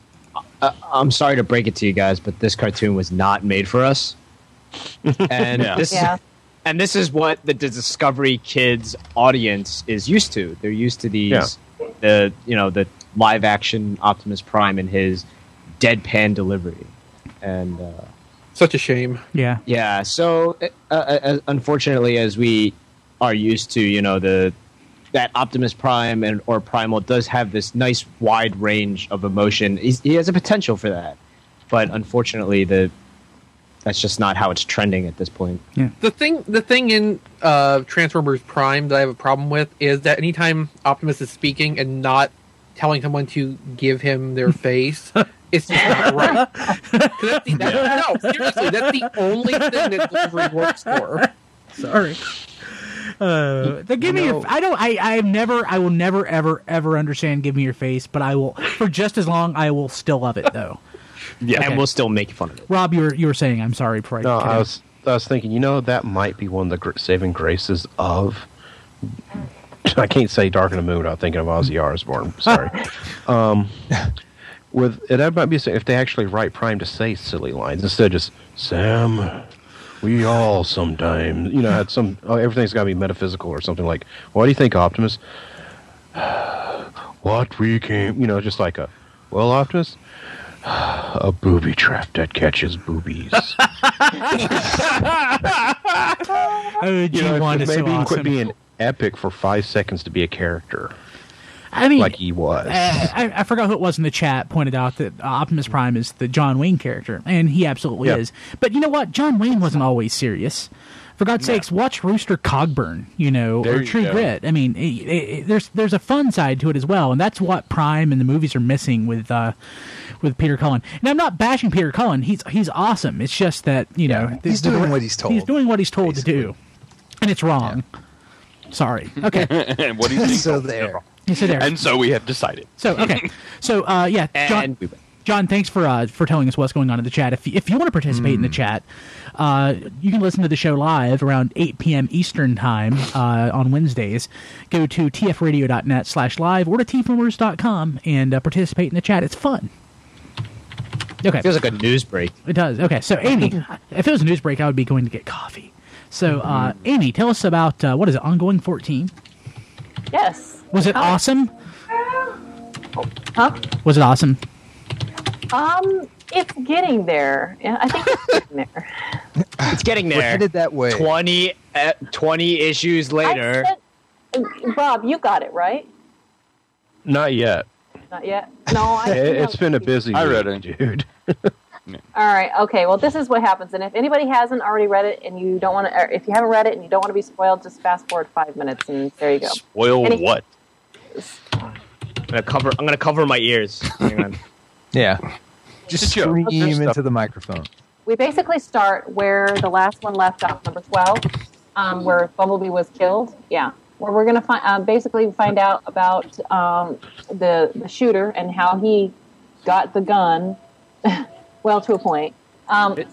Speaker 7: I'm sorry to break it to you guys, but this cartoon was not made for us. And this is what the Discovery Kids audience is used to. They're used to these the live action Optimus Prime and his deadpan delivery. And
Speaker 5: such a shame.
Speaker 2: Yeah.
Speaker 7: Yeah. So, unfortunately, as we are used to, that Optimus Prime or Primal does have this nice wide range of emotion. He has a potential for that, but unfortunately, that's just not how it's trending at this point.
Speaker 2: Yeah.
Speaker 5: The thing in Transformers Prime that I have a problem with is that anytime Optimus is speaking and not telling someone to give him their face. It's just not right. No, seriously, that's the only thing that delivery works for.
Speaker 2: Sorry. Give me your. I will never ever understand. Give me your face, but I will for just as long. I will still love it though.
Speaker 7: Yeah, and we'll still make fun of it.
Speaker 2: Rob, you were saying. I'm sorry.
Speaker 4: I was thinking. That might be one of the saving graces of. I can't say Dark in the Moon without thinking of Ozzy Osbourne. Sorry. That might be if they actually write Prime to say silly lines instead of just Sam. We all sometimes, had everything's got to be metaphysical or something like. What do you think, Optimus? What we came, just like Optimus, a booby trap that catches boobies. Maybe quit being epic for 5 seconds to be a character.
Speaker 2: I mean,
Speaker 4: like he was.
Speaker 2: I forgot who it was in the chat pointed out that Optimus Prime is the John Wayne character, and he absolutely is. But you know what? John Wayne wasn't always serious. For God's sakes, watch Rooster Cogburn, or True Grit. I mean, there's a fun side to it as well, and that's what Prime and the movies are missing with Peter Cullen. And I'm not bashing Peter Cullen; he's awesome. It's just that
Speaker 3: he's doing what he's told.
Speaker 2: He's doing what he's told to do, and it's wrong. Yeah. Sorry. Okay.
Speaker 6: And what do you think?
Speaker 3: So there.
Speaker 6: And so we have decided.
Speaker 2: So okay. So John, thanks for telling us what's going on in the chat. If you want to participate in the chat, you can listen to the show live around 8 p.m. Eastern time on Wednesdays. Go to tfradio.net/live or to tfilmers.com and participate in the chat. It's fun. Okay.
Speaker 7: It feels like a news break.
Speaker 2: It does. Okay. So Amy, if it was a news break, I would be going to get coffee. So Amy, tell us about what is it? Ongoing 14.
Speaker 8: Yes.
Speaker 2: Was it awesome?
Speaker 8: Huh?
Speaker 2: Was it awesome?
Speaker 8: It's getting there. I think it's getting there.
Speaker 7: It's getting there.
Speaker 3: We're headed that way.
Speaker 7: 20 issues later.
Speaker 8: Bob, you got it, right?
Speaker 4: Not yet.
Speaker 8: Not yet? No,
Speaker 4: it's been a busy week,
Speaker 6: I read it,
Speaker 4: dude.
Speaker 8: All right. Okay. Well, this is what happens. And if anybody hasn't already read it and you don't want to, or if you haven't read it and you don't want to be spoiled, just fast forward 5 minutes and there you go.
Speaker 6: Spoil what?
Speaker 7: I'm gonna cover my ears. Hang on.
Speaker 3: Yeah. Just scream into the microphone.
Speaker 8: We basically start where the last one left off, number 12, where Bumblebee was killed. Yeah. Where we're going to basically find out about the shooter and how he got the gun. Well, to a point.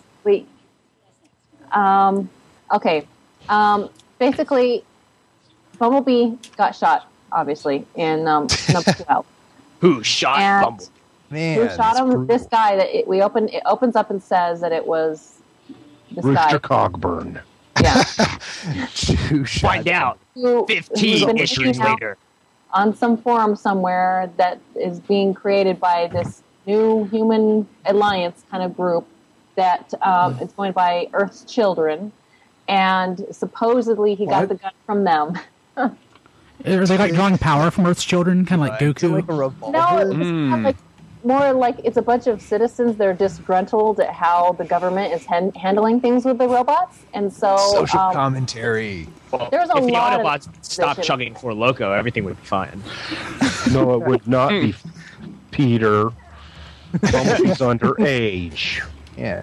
Speaker 8: Okay. Basically, Bumblebee got shot, obviously, in number 12.
Speaker 7: Who shot Bumblebee?
Speaker 3: Man,
Speaker 8: Who shot him?
Speaker 3: brutal.
Speaker 8: This guy that it opens up and says that it was this guy.
Speaker 4: Rooster Cogburn.
Speaker 8: Yeah.
Speaker 3: Who shot
Speaker 7: Find out.
Speaker 8: Who's
Speaker 7: 15
Speaker 8: been
Speaker 7: issues
Speaker 8: hanging out
Speaker 7: later.
Speaker 8: on some forum somewhere that is being created by this new human alliance kind of group that is going by Earth's Children, and supposedly he got
Speaker 3: What?
Speaker 8: the gun from them.
Speaker 2: Are they like drawing power from Earth's children, kind of like
Speaker 3: Is it
Speaker 2: Goku?
Speaker 3: like a revolver?
Speaker 8: No, it's kind of like more like it's a bunch of citizens that are disgruntled at how the government is handling things with the robots, and so
Speaker 3: Social commentary.
Speaker 8: there's a
Speaker 7: If the
Speaker 8: lot of
Speaker 7: Autobots stopped
Speaker 8: exposition.
Speaker 7: chugging for Loco, everything would be fine.
Speaker 4: No, it would not be Peter. Bumblebee's underage.
Speaker 3: Yeah.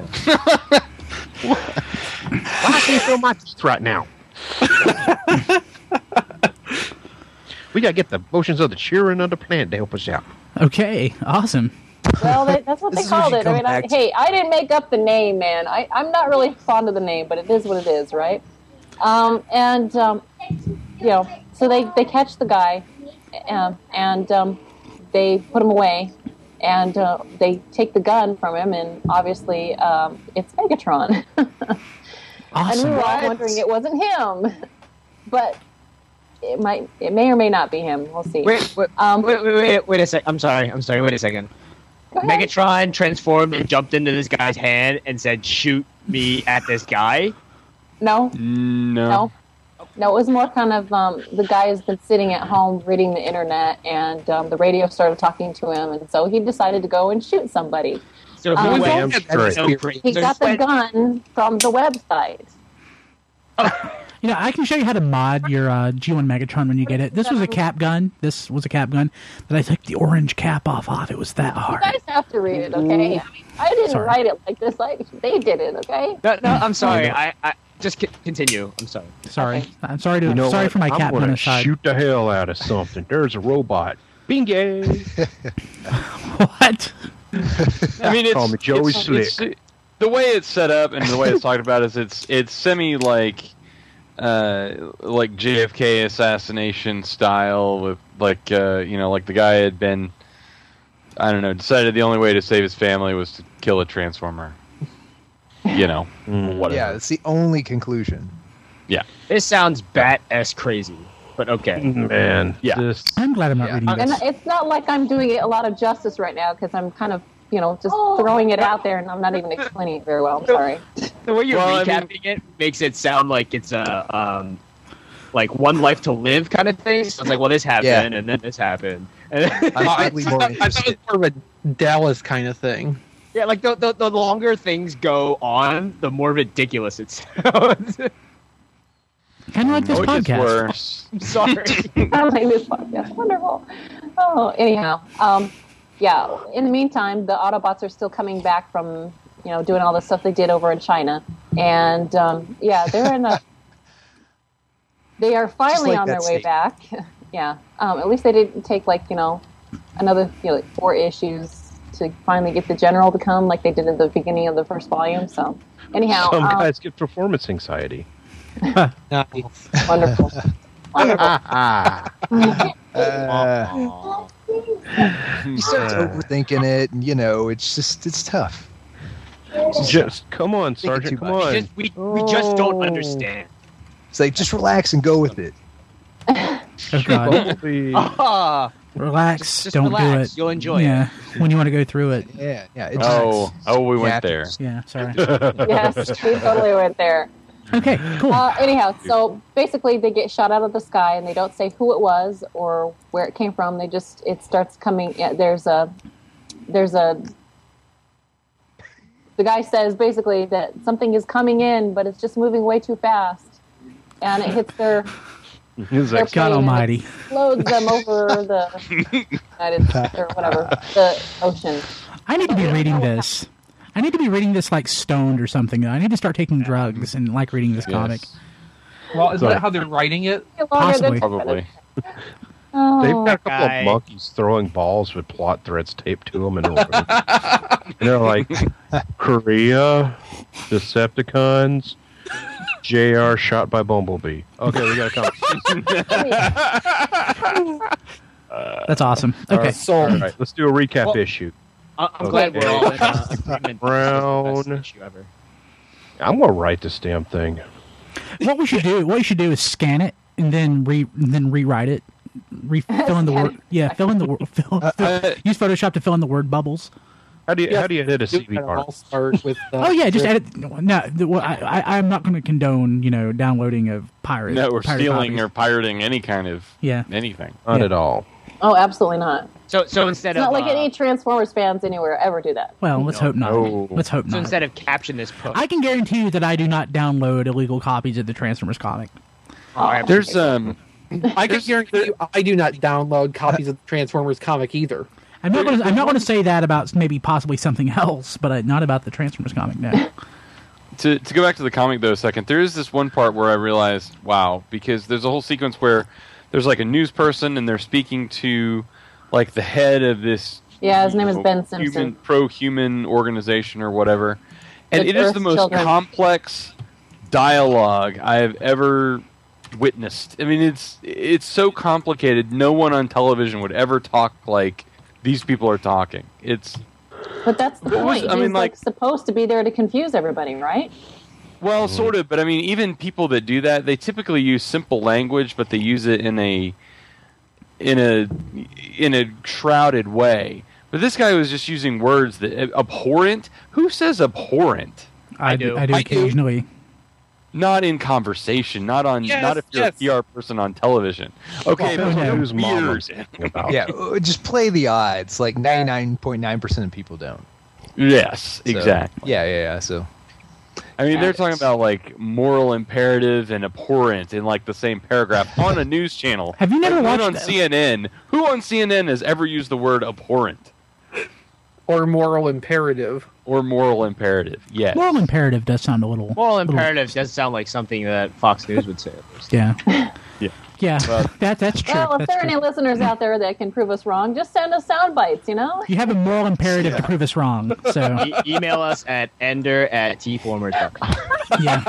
Speaker 4: Why can you feel my teeth right now? We gotta get the motions of the children of the planet to help us out.
Speaker 2: Okay, awesome.
Speaker 8: Well, that's what they
Speaker 3: This is what
Speaker 8: called
Speaker 3: you
Speaker 8: it. I
Speaker 3: come
Speaker 8: mean,
Speaker 3: back to.
Speaker 8: hey, I didn't make up the name, man. I'm not really fond of the name, but it is what it is, right? So they catch the guy, and they put him away, and they take the gun from him, and obviously it's Megatron. And we
Speaker 2: Awesome.
Speaker 8: were all wondering it wasn't him, but it may or may not be him. We'll see.
Speaker 7: Wait a sec. I'm sorry. Wait a second.
Speaker 8: Go ahead.
Speaker 7: Megatron transformed and jumped into this guy's hand and said, "Shoot me at this guy."
Speaker 8: No,
Speaker 6: No.
Speaker 8: no. It was more kind of the guy has been sitting at home reading the internet, and the radio started talking to him, and so he decided to go and shoot somebody.
Speaker 7: So
Speaker 8: Um,
Speaker 7: he
Speaker 4: Damn
Speaker 7: went.
Speaker 4: straight.
Speaker 7: So great.
Speaker 8: He
Speaker 7: So
Speaker 8: got the
Speaker 7: went-
Speaker 8: gun from the website.
Speaker 2: You know, I can show you how to mod your G1 Megatron when you get it. This was a cap gun. But I took the orange cap off. It was that
Speaker 8: You
Speaker 2: hard.
Speaker 8: guys have to read it, okay? I mean, I didn't
Speaker 2: Sorry.
Speaker 8: write it like this. They did it, okay?
Speaker 7: No, I'm sorry. I just continue. I'm sorry.
Speaker 2: Sorry,
Speaker 8: Okay.
Speaker 2: I'm sorry
Speaker 4: You know
Speaker 2: sorry
Speaker 4: what?
Speaker 2: for my
Speaker 4: I'm
Speaker 2: cap
Speaker 4: gonna
Speaker 2: gun aside.
Speaker 4: shoot the hell out of something. There's a robot. Bingo!
Speaker 2: What?
Speaker 6: I mean,
Speaker 4: Call me Joey Slick.
Speaker 6: the way it's set up and the way it's talked about is it's semi like JFK assassination style with like like the guy had been, I don't know, decided the only way to save his family was to kill a transformer. Whatever.
Speaker 3: Yeah, it's the only conclusion.
Speaker 7: This sounds bat-ass crazy, but okay.
Speaker 4: Man,
Speaker 6: Yeah.
Speaker 4: this-
Speaker 2: I'm glad I'm not
Speaker 3: Yeah.
Speaker 2: reading
Speaker 8: And
Speaker 2: this.
Speaker 8: it's not like I'm doing it a lot of justice right now because I'm kind of, just throwing it out there and I'm not even explaining it very well. I'm sorry.
Speaker 7: The way you're
Speaker 6: Well, I mean-
Speaker 7: recapping it makes it sound like it's a like one life to live kind of thing. So it's like, well, this happened
Speaker 3: Yeah.
Speaker 7: and then this happened. And
Speaker 3: I'm
Speaker 5: I
Speaker 3: slightly more
Speaker 5: thought it was
Speaker 3: interested.
Speaker 5: more of a Dallas kind of thing.
Speaker 7: yeah, like the longer things go on, the more ridiculous it sounds.
Speaker 2: Kind of like this
Speaker 6: Oh, it gets
Speaker 2: podcast.
Speaker 6: worse.
Speaker 7: I'm sorry.
Speaker 8: I like this podcast. Wonderful. Oh, anyhow. Yeah, in the meantime, the Autobots are still coming back from, doing all the stuff they did over in China. And, they're in they are finally
Speaker 3: like
Speaker 8: on their
Speaker 3: that
Speaker 8: way
Speaker 3: state.
Speaker 8: back. Yeah. At least they didn't take, another, 4 issues to finally get the General to come like they did at the beginning of the first volume. So, anyhow.
Speaker 4: some guys get performance anxiety.
Speaker 5: Nice.
Speaker 8: Wonderful. Wonderful.
Speaker 3: You start overthinking it, and it's tough.
Speaker 4: Just come on,
Speaker 3: Think it
Speaker 4: Sergeant.
Speaker 3: too
Speaker 4: Come
Speaker 3: much.
Speaker 4: on.
Speaker 7: We just don't understand.
Speaker 3: It's like just relax and go with it.
Speaker 2: Oh, God.
Speaker 4: Bumblebee.
Speaker 2: Relax.
Speaker 7: Just
Speaker 2: Don't
Speaker 7: relax.
Speaker 2: do it.
Speaker 7: You'll enjoy
Speaker 2: yeah, when you want to go through it.
Speaker 3: Yeah. It
Speaker 6: We went
Speaker 3: Yeah.
Speaker 6: there.
Speaker 2: Yeah, sorry.
Speaker 8: Yes, we totally went there.
Speaker 2: Okay, cool.
Speaker 8: Anyhow, so basically they get shot out of the sky and they don't say who it was or where it came from. It starts coming. Yeah, the guy says basically that something is coming in, but it's just moving way too fast. And it hits their
Speaker 4: He's like,
Speaker 2: God
Speaker 8: plane and
Speaker 2: almighty.
Speaker 8: explodes them over the United States or whatever, the ocean.
Speaker 2: I need to be reading this. I need to be reading this like stoned or something. I need to start taking drugs and like reading this comic.
Speaker 5: Well, is that how they're writing it?
Speaker 2: Possibly.
Speaker 6: Probably.
Speaker 8: Oh,
Speaker 4: they've got a couple
Speaker 7: guy.
Speaker 4: of monkeys throwing balls with plot threads taped to them in a room. And they're like, Korea, Decepticons, JR shot by Bumblebee. Okay, we got to come.
Speaker 2: That's awesome. Okay.
Speaker 5: So,
Speaker 4: All right, let's do a recap issue.
Speaker 7: I'm glad we're all in agreement.
Speaker 4: Brown.
Speaker 7: That's the best issue ever.
Speaker 4: I'm going to write this damn thing.
Speaker 2: What we should do is scan it and then rewrite it. Fill in the word. Yeah, fill in the word. Use Photoshop to fill in the word bubbles.
Speaker 4: How do you edit a CV
Speaker 5: I'll
Speaker 4: part?
Speaker 5: start with.
Speaker 2: Oh yeah, just edit. No, I'm not going to condone downloading of pirate.
Speaker 6: No, or
Speaker 2: pirate
Speaker 6: stealing
Speaker 2: copies.
Speaker 6: or pirating any kind of anything.
Speaker 4: Not at all.
Speaker 8: Oh, absolutely not.
Speaker 7: So instead
Speaker 8: It's
Speaker 7: of
Speaker 8: not like any Transformers fans anywhere ever do that.
Speaker 2: Well, let's hope not.
Speaker 4: No.
Speaker 2: Let's hope
Speaker 7: so
Speaker 2: not.
Speaker 7: instead of caption this post,
Speaker 2: I can guarantee you that I do not download illegal copies of the Transformers comic.
Speaker 6: There's
Speaker 5: I can guarantee you, I do not download copies of the Transformers comic either.
Speaker 2: I'm not going to say that about maybe possibly something else, but not about the Transformers comic. No.
Speaker 6: To go back to the comic though a second, there is this one part where I realized, wow, because there's a whole sequence where there's like a news person and they're speaking to like the head of this
Speaker 8: His name is Ben Simpson.
Speaker 6: pro-human organization or whatever, and it is
Speaker 8: Earth's
Speaker 6: the most
Speaker 8: Children.
Speaker 6: complex dialogue I have ever witnessed. I mean, it's so complicated. No one on television would ever talk like these people are talking.
Speaker 8: But that's the point.
Speaker 6: I mean,
Speaker 8: He's like supposed to be there to confuse everybody, right?
Speaker 6: Well, sort of, but I mean, even people that do that, they typically use simple language, but they use it in a shrouded way. But this guy was just using words that abhorrent. Who says abhorrent?
Speaker 2: I do occasionally.
Speaker 6: Not in conversation. Not if you're a PR person on television. Okay,
Speaker 2: Well,
Speaker 6: but
Speaker 2: no.
Speaker 4: Whose mom I'm
Speaker 6: weird.
Speaker 4: thinking about?
Speaker 3: Yeah, just play the odds. Like 99.9% of people don't.
Speaker 6: Yes,
Speaker 3: So,
Speaker 6: exactly.
Speaker 3: Yeah. So
Speaker 6: I mean, they're talking about like moral imperative and abhorrent in like the same paragraph on a news channel.
Speaker 2: Have you never
Speaker 6: Like,
Speaker 2: watched
Speaker 6: on
Speaker 2: that?
Speaker 6: CNN? Who on CNN has ever used the word abhorrent
Speaker 5: Or moral imperative.
Speaker 6: or moral imperative? Yes.
Speaker 2: Moral imperative does sound a little.
Speaker 7: moral
Speaker 2: little-
Speaker 7: imperative does sound like something that Fox News would say.
Speaker 2: Yeah.
Speaker 6: Yeah.
Speaker 2: Yeah. That's true.
Speaker 8: Well, if
Speaker 2: That's
Speaker 8: there are
Speaker 2: true.
Speaker 8: any listeners out there that can prove us wrong, just send us sound bites, you know?
Speaker 2: You have a moral imperative to prove us wrong. So
Speaker 7: Email us at ender@tformers.com.
Speaker 2: yeah.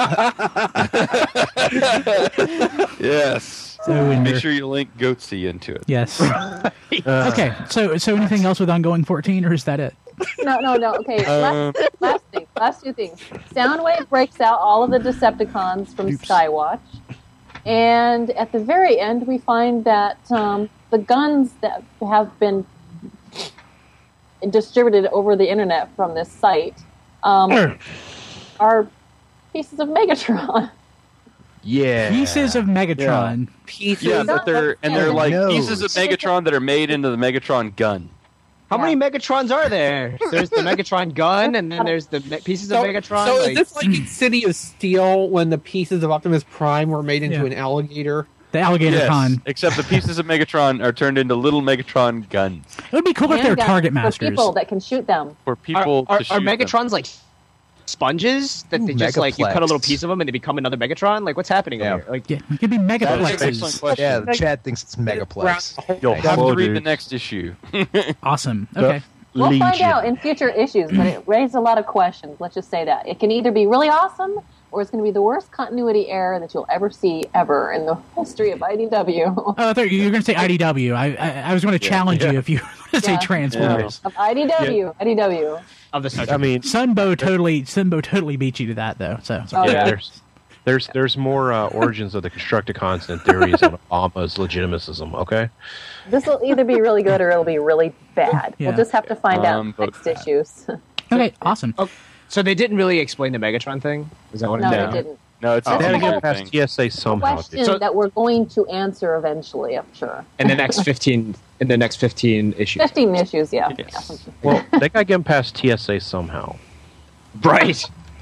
Speaker 6: Yes.
Speaker 2: So
Speaker 6: Make sure you link Goatsy into it.
Speaker 2: Yes. Okay. So anything else with ongoing 14, or is that it?
Speaker 8: No. Okay, last two things. Soundwave breaks out all of the Decepticons from Skywatch. And at the very end, we find that the guns that have been distributed over the internet from this site are pieces of Megatron.
Speaker 4: Yeah.
Speaker 2: Pieces of Megatron.
Speaker 5: Pieces.
Speaker 6: Yeah, but they're like
Speaker 3: No.
Speaker 6: pieces of Megatron that are made into the Megatron gun.
Speaker 7: How many Megatrons are there? There's the Megatron gun, and then there's the pieces of Megatron.
Speaker 5: So
Speaker 7: like-
Speaker 5: is this like in City of Steel when the pieces of Optimus Prime were made into
Speaker 2: Yeah.
Speaker 5: an alligator?
Speaker 2: The Alligator
Speaker 6: Yes,
Speaker 2: Con.
Speaker 6: except the pieces of Megatron are turned into little Megatron guns
Speaker 2: It would be cool if they were
Speaker 8: Handguns
Speaker 2: target
Speaker 8: for
Speaker 2: masters.
Speaker 8: people that can shoot them.
Speaker 6: for people
Speaker 7: are
Speaker 6: to shoot
Speaker 7: Megatrons like sponges that they just like you cut a little
Speaker 3: Megaplex.
Speaker 7: piece of them and they become another Megatron? Like what's happening
Speaker 3: Yeah.
Speaker 7: here? Like
Speaker 2: Yeah, it could be
Speaker 6: That is an excellent
Speaker 2: megaplexes.
Speaker 6: question.
Speaker 3: yeah, the chat thinks it's megaplex.
Speaker 6: You'll have to
Speaker 4: Hello,
Speaker 6: read the
Speaker 4: dudes.
Speaker 6: next issue.
Speaker 2: Awesome. Okay.
Speaker 8: We'll find
Speaker 4: Legion.
Speaker 8: out in future issues, but it raised a lot of questions. Let's just say that. It can either be really awesome, or it's going to be the worst continuity error that you'll ever see ever in the history of IDW.
Speaker 2: Oh, I thought you were going to say IDW. I was going to challenge you if you were going to say
Speaker 8: Yeah.
Speaker 2: Transformers.
Speaker 8: Of IDW.
Speaker 7: of the Star
Speaker 4: I
Speaker 7: Trek.
Speaker 4: mean,
Speaker 2: Sunbow totally beat you to that though. So
Speaker 8: Oh,
Speaker 4: yeah,
Speaker 8: yeah.
Speaker 4: there's more origins of the Constructicons than theories on Obama's legitimism. Okay.
Speaker 8: This will either be really good or it'll be really bad.
Speaker 2: Yeah.
Speaker 8: We'll just have to find out
Speaker 6: both
Speaker 8: next issues.
Speaker 2: okay, awesome.
Speaker 7: So they didn't really explain the Megatron thing? Is that what
Speaker 8: No,
Speaker 7: it
Speaker 8: they
Speaker 7: is?
Speaker 8: didn't.
Speaker 6: No, it's
Speaker 8: Oh.
Speaker 4: They had to
Speaker 8: Okay.
Speaker 4: get past TSA somehow.
Speaker 8: Question
Speaker 7: So-
Speaker 8: that we're going to answer eventually, I'm sure.
Speaker 7: In the next 15 issues.
Speaker 8: 15 issues, yeah.
Speaker 6: Yes.
Speaker 8: Yeah, something.
Speaker 4: Well, they got to get past TSA somehow.
Speaker 7: Right.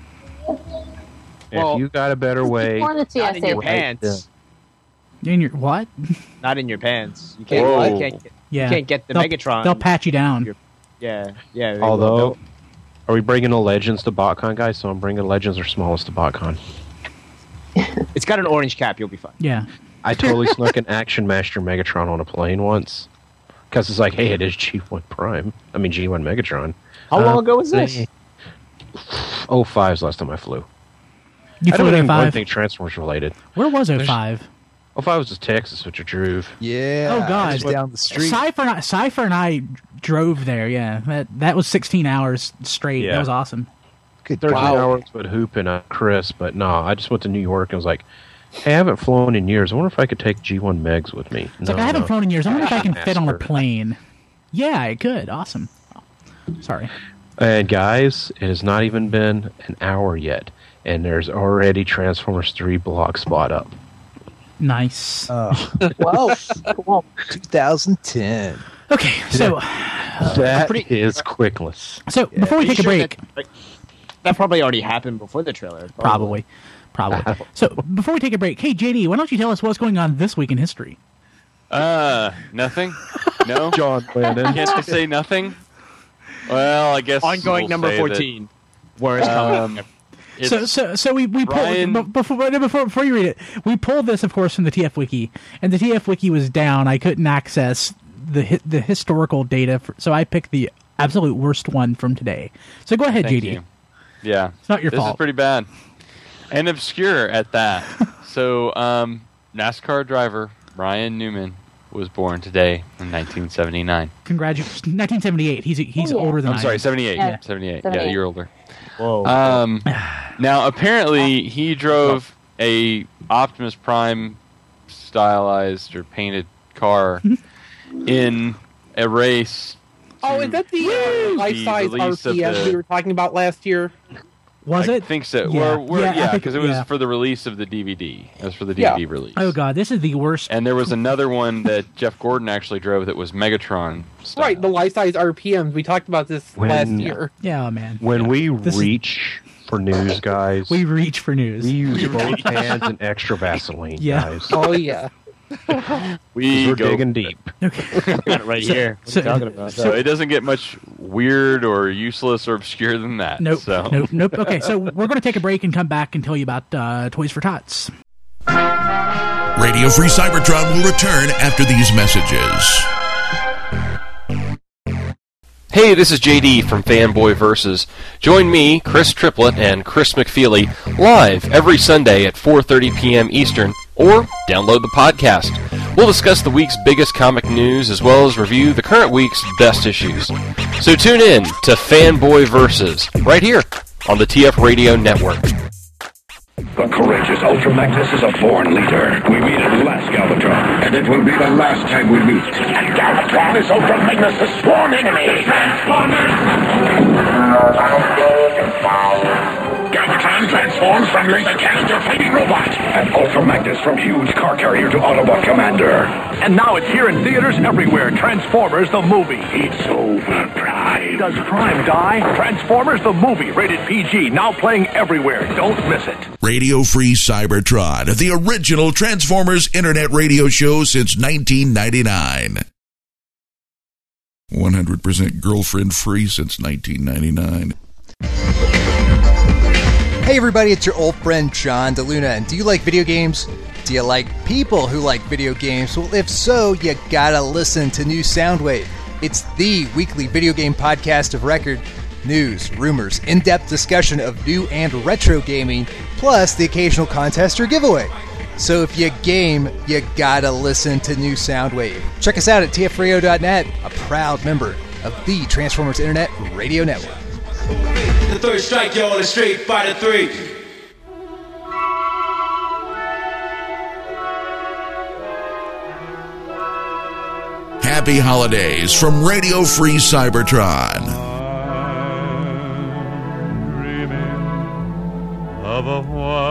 Speaker 4: If you got a better way,
Speaker 8: More the
Speaker 7: Not in your
Speaker 8: TSA.
Speaker 7: pants.
Speaker 2: In your what?
Speaker 7: Not in your pants. You can't,
Speaker 6: Whoa.
Speaker 7: you can't, get,
Speaker 2: Yeah.
Speaker 7: you can't get the
Speaker 2: They'll-
Speaker 7: Megatron.
Speaker 2: They'll pat you down.
Speaker 7: Yeah. they will.
Speaker 4: although, are we bringing the Legends to BotCon, guys? So I'm bringing Legends or Smallest to BotCon.
Speaker 7: It's got an orange cap. You'll be fine.
Speaker 2: Yeah.
Speaker 4: I totally snuck an Action Master Megatron on a plane once. Because it's like, hey, it is G1 Prime. I mean, G1 Megatron.
Speaker 7: How long ago was this?
Speaker 4: 05's last time I flew.
Speaker 2: You
Speaker 4: I don't
Speaker 2: flew
Speaker 4: even
Speaker 2: 05?
Speaker 4: think Transformers related.
Speaker 2: Where was 05?
Speaker 4: 05 was just Texas, which I drove.
Speaker 3: Yeah.
Speaker 2: Oh, God.
Speaker 3: just down the street.
Speaker 2: Cypher and I drove there, yeah. That was 16 hours straight.
Speaker 4: Yeah.
Speaker 2: That was awesome.
Speaker 3: Good
Speaker 4: 13
Speaker 3: God.
Speaker 4: hours with Hoop and Chris, but no, I just went to New York and was like, hey, I haven't flown in years. I wonder if I could take G1 Megs with me.
Speaker 2: It's like, I haven't flown in years. I wonder if I can fit on a
Speaker 4: Master.
Speaker 2: plane. Yeah, I could. Awesome. Sorry.
Speaker 4: And guys, it has not even been an hour yet, and there's already Transformers 3 blog spot up.
Speaker 2: Nice.
Speaker 8: Whoa, cool.
Speaker 3: 2010.
Speaker 2: Okay, so
Speaker 4: That is quickless.
Speaker 2: before we take a break,
Speaker 7: That probably already happened before the trailer.
Speaker 2: probably. So before we take a break, hey JD, why don't you tell us what's going on this week in history?
Speaker 6: Nothing. No.
Speaker 4: John Lennon.
Speaker 6: Can't I say nothing? Well, I guess
Speaker 7: Ongoing
Speaker 6: we'll
Speaker 7: number
Speaker 6: say
Speaker 7: 14. Where is coming?
Speaker 2: So we
Speaker 6: Brian-
Speaker 2: pulled before you read it, we pulled this, of course, from the TF Wiki, and the TF Wiki was down. I couldn't access the historical data, so I picked the absolute worst one from today. So go ahead,
Speaker 6: Thank
Speaker 2: JD.
Speaker 6: you. Yeah.
Speaker 2: It's not your
Speaker 6: This
Speaker 2: fault.
Speaker 6: is pretty bad. And obscure at that. So, NASCAR driver Brian Newman was born today in 1979.
Speaker 2: Congratulations, 1978. He's older than
Speaker 6: I'm
Speaker 2: I
Speaker 6: sorry,
Speaker 2: am.
Speaker 6: 78.
Speaker 8: Yeah.
Speaker 6: 78.
Speaker 8: 78.
Speaker 6: Yeah, you're older.
Speaker 7: Whoa.
Speaker 6: Now, apparently, he drove a Optimus Prime stylized or painted car in a race.
Speaker 5: Oh, is that the life-size
Speaker 6: release of
Speaker 5: RPM
Speaker 6: the-
Speaker 5: we were talking about last year?
Speaker 2: Was
Speaker 6: I
Speaker 2: it?
Speaker 6: think so.
Speaker 2: Yeah.
Speaker 6: Yeah,
Speaker 2: Yeah, I think-
Speaker 6: because it was
Speaker 2: yeah.
Speaker 6: for the release of the DVD. It was for the
Speaker 5: Yeah.
Speaker 6: DVD release.
Speaker 2: Oh god, this is the worst.
Speaker 6: And there was another one that Jeff Gordon actually drove that was Megatron style.
Speaker 5: Right, the life-size RPMs. We talked about this last year.
Speaker 2: Yeah, man.
Speaker 4: When we
Speaker 2: This is-
Speaker 4: reach for news, guys,
Speaker 2: We reach for news.
Speaker 4: we use both hands and extra Vaseline,
Speaker 2: Yeah.
Speaker 4: guys.
Speaker 5: Oh, yeah.
Speaker 6: We
Speaker 4: We're
Speaker 6: go,
Speaker 4: digging deep.
Speaker 7: Got it right here. What are you talking about?
Speaker 6: so it doesn't get much weird or useless or obscure than that.
Speaker 2: Nope.
Speaker 6: So.
Speaker 2: Nope. Okay, so we're going to take a break and come back and tell you about Toys for Tots.
Speaker 1: Radio Free Cybertron will return after these messages.
Speaker 9: Hey, this is JD from Fanboy Versus. Join me, Chris Triplett, and Chris McFeely live every Sunday at 4:30 p.m. Eastern, or download the podcast. We'll discuss the week's biggest comic news as well as review the current week's best issues. So tune in to Fanboy Versus right here on the TF Radio Network.
Speaker 10: The courageous Ultra Magnus is a born leader. We meet at last, Galvatron. And it will be the last time we meet. And Galvatron is Ultra Magnus' sworn enemy. Galvatron transforms from laser cannon to fighting robot. And Ultra Magnus from huge car carrier to Autobot commander.
Speaker 11: And now it's here in theaters everywhere. Transformers the movie.
Speaker 10: It's over, Prime.
Speaker 11: Does Prime die? Transformers the movie, rated PG, now playing everywhere. Don't miss it.
Speaker 1: Radio Free Cybertron, the original Transformers internet radio show since 1999. 100% girlfriend free since 1999.
Speaker 3: Hey everybody, it's your old friend John DeLuna, and do you like video games? Do you like people who like video games? Well, if so, you gotta listen to New Soundwave. It's the weekly video game podcast of record. News, rumors, in-depth discussion of new and retro gaming, plus the occasional contest or giveaway. So if you game, you gotta listen to New Soundwave. Check us out at tfradio.net, a proud member of the Transformers Internet Radio Network.
Speaker 12: The third strike, yo, on the Street Fighter 3.
Speaker 1: Happy holidays from Radio Free Cybertron.
Speaker 13: Of a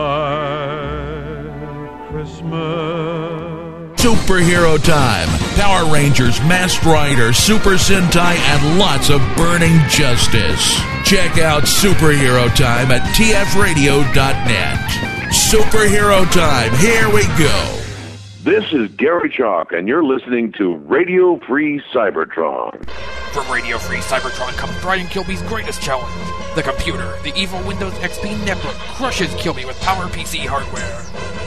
Speaker 13: white Christmas.
Speaker 1: Superhero time. Power Rangers, Masked Rider, Super Sentai, and lots of burning justice. Check out Superhero Time at tfradio.net. Superhero Time, here we go.
Speaker 14: This is Gary Chalk, and you're listening to Radio Free Cybertron.
Speaker 15: From Radio Free Cybertron comes Brian Kilby's greatest challenge. The computer, the evil Windows XP network, crushes Kilby with PowerPC hardware.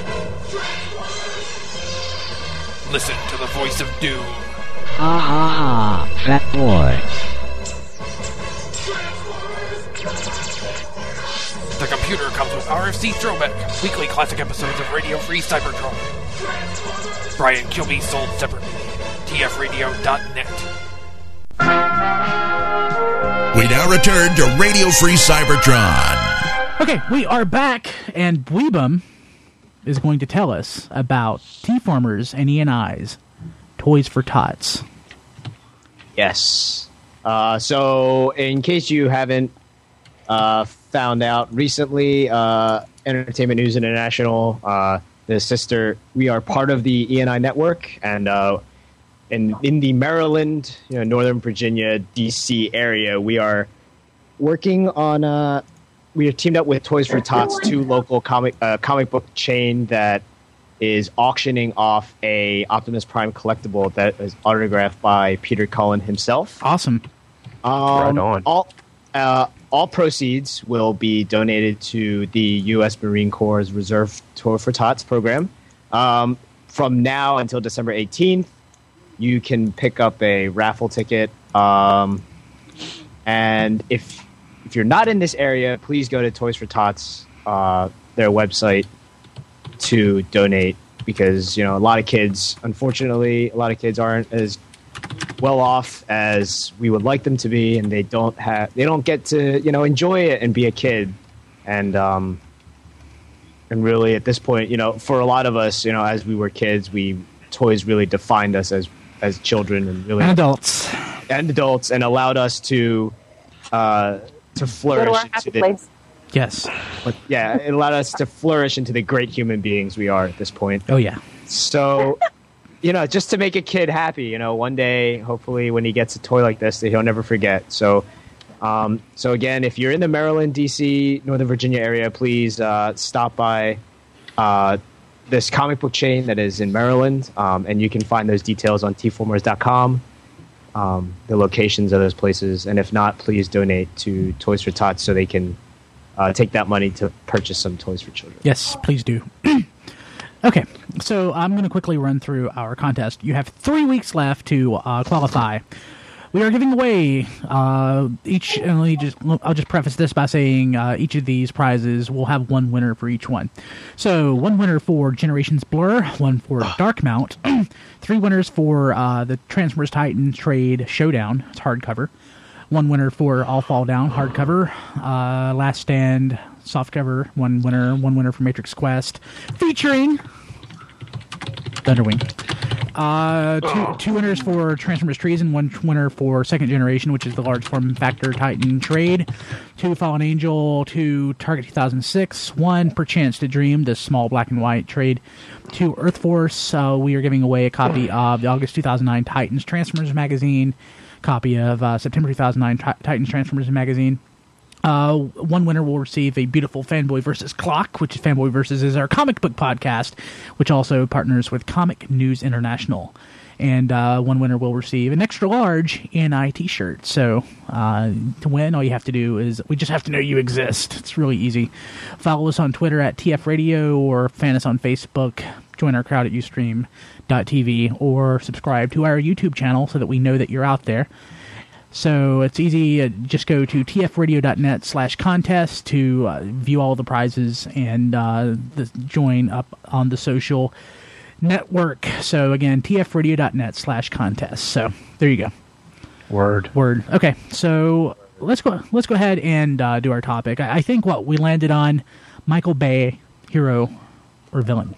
Speaker 15: Listen to the voice of doom.
Speaker 16: Ha ha ha, fat boy.
Speaker 15: The computer comes with RFC Throwback, weekly classic episodes of Radio Free Cybertron. Brian Kilby sold separately. TFRadio.net.
Speaker 1: We now return to Radio Free Cybertron.
Speaker 2: Okay, we are back, and Dweebum is going to tell us about T-Formers and ENI's Toys for Tots.
Speaker 7: Yes. So, in case you haven't found out recently, Entertainment News International, we are part of the ENI network, and in the Maryland, Northern Virginia, D.C. area, we are working on. We are teamed up with Toys for Tots, two local comic book chain that is auctioning off a Optimus Prime collectible that is autographed by Peter Cullen himself.
Speaker 2: Awesome.
Speaker 4: Right on.
Speaker 7: All proceeds will be donated to the U.S. Marine Corps' Reserve Toy for Tots program. From now until December 18th, you can pick up a raffle ticket. And if you're not in this area, please go to Toys for Tots, their website, to donate, because a lot of kids, unfortunately, aren't as well off as we would like them to be, and they don't get to enjoy it and be a kid, and really at this point, for a lot of us, as we were kids, toys really defined us as children and really
Speaker 2: adults
Speaker 7: and allowed us to flourish into the
Speaker 2: yes,
Speaker 7: but yeah, it allowed us to flourish into the great human beings we are at this point.
Speaker 2: Oh yeah.
Speaker 7: So, just to make a kid happy, one day, hopefully, when he gets a toy like this, that he'll never forget. So again, if you're in the Maryland, D.C., Northern Virginia area, please stop by this comic book chain that is in Maryland, and you can find those details on tformers.com. The locations of those places, and if not, please donate to Toys for Tots so they can take that money to purchase some toys for children.
Speaker 2: Yes, please do. Okay, so I'm going to quickly run through our contest. You have 3 weeks left to qualify. We are giving away each. I'll just preface this by saying each of these prizes will have one winner for each one. So, one winner for Generations Blur, one for Dark Mount, 3 winners for the Transformers Titan Trade Showdown. It's hardcover. One winner for All Fall Down hardcover. Last Stand softcover. One winner for Matrix Quest, featuring Thunderwing. Two winners for Transformers Treason, one winner for Second Generation, which is the large form factor Titan Trade, 2 Fallen Angel, 2 Target 2006, 1 Perchance to Dream, the small black and white trade, 2 Earth Force. We are giving away a copy of the August 2009 Titans Transformers magazine, copy of September 2009 Titans Transformers magazine. One winner will receive a beautiful Fanboy vs. Clock, which is Fanboy vs. is our comic book podcast, which also partners with Comic News International. And one winner will receive an extra large ENI t-shirt. So to win, all you have to do is, we just have to know you exist. It's really easy. Follow us on Twitter at TF Radio, or fan us on Facebook. Join our crowd at Ustream.tv, or subscribe to our YouTube channel so that we know that you're out there. So it's easy. Just go to tfradio.net/contest to view all the prizes and join up on the social network. So again, tfradio.net/contest. So there you go.
Speaker 4: Word.
Speaker 2: Okay, so let's go ahead and do our topic. I think we landed on Michael Bay, hero or villain.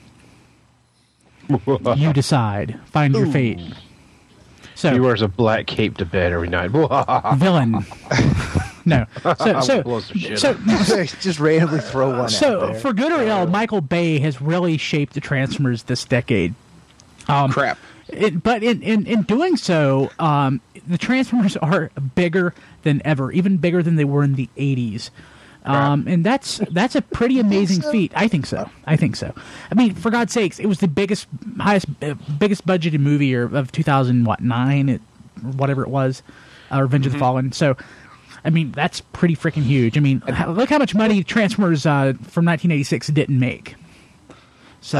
Speaker 2: You decide. Find your fate. So
Speaker 4: he wears a black cape to bed every night.
Speaker 2: Villain. No. So
Speaker 3: just randomly throw one.
Speaker 2: So for good or ill, Michael Bay has really shaped the Transformers this decade.
Speaker 5: Crap.
Speaker 2: But in doing so, the Transformers are bigger than ever, even bigger than they were in the 80s. And that's a pretty amazing feat. I think so. I mean, for God's sakes, it was the biggest budgeted movie of 2009, whatever it was, Revenge of the Fallen. So, I mean, that's pretty freaking huge. I mean, look how much money Transformers from 1986 didn't make. So,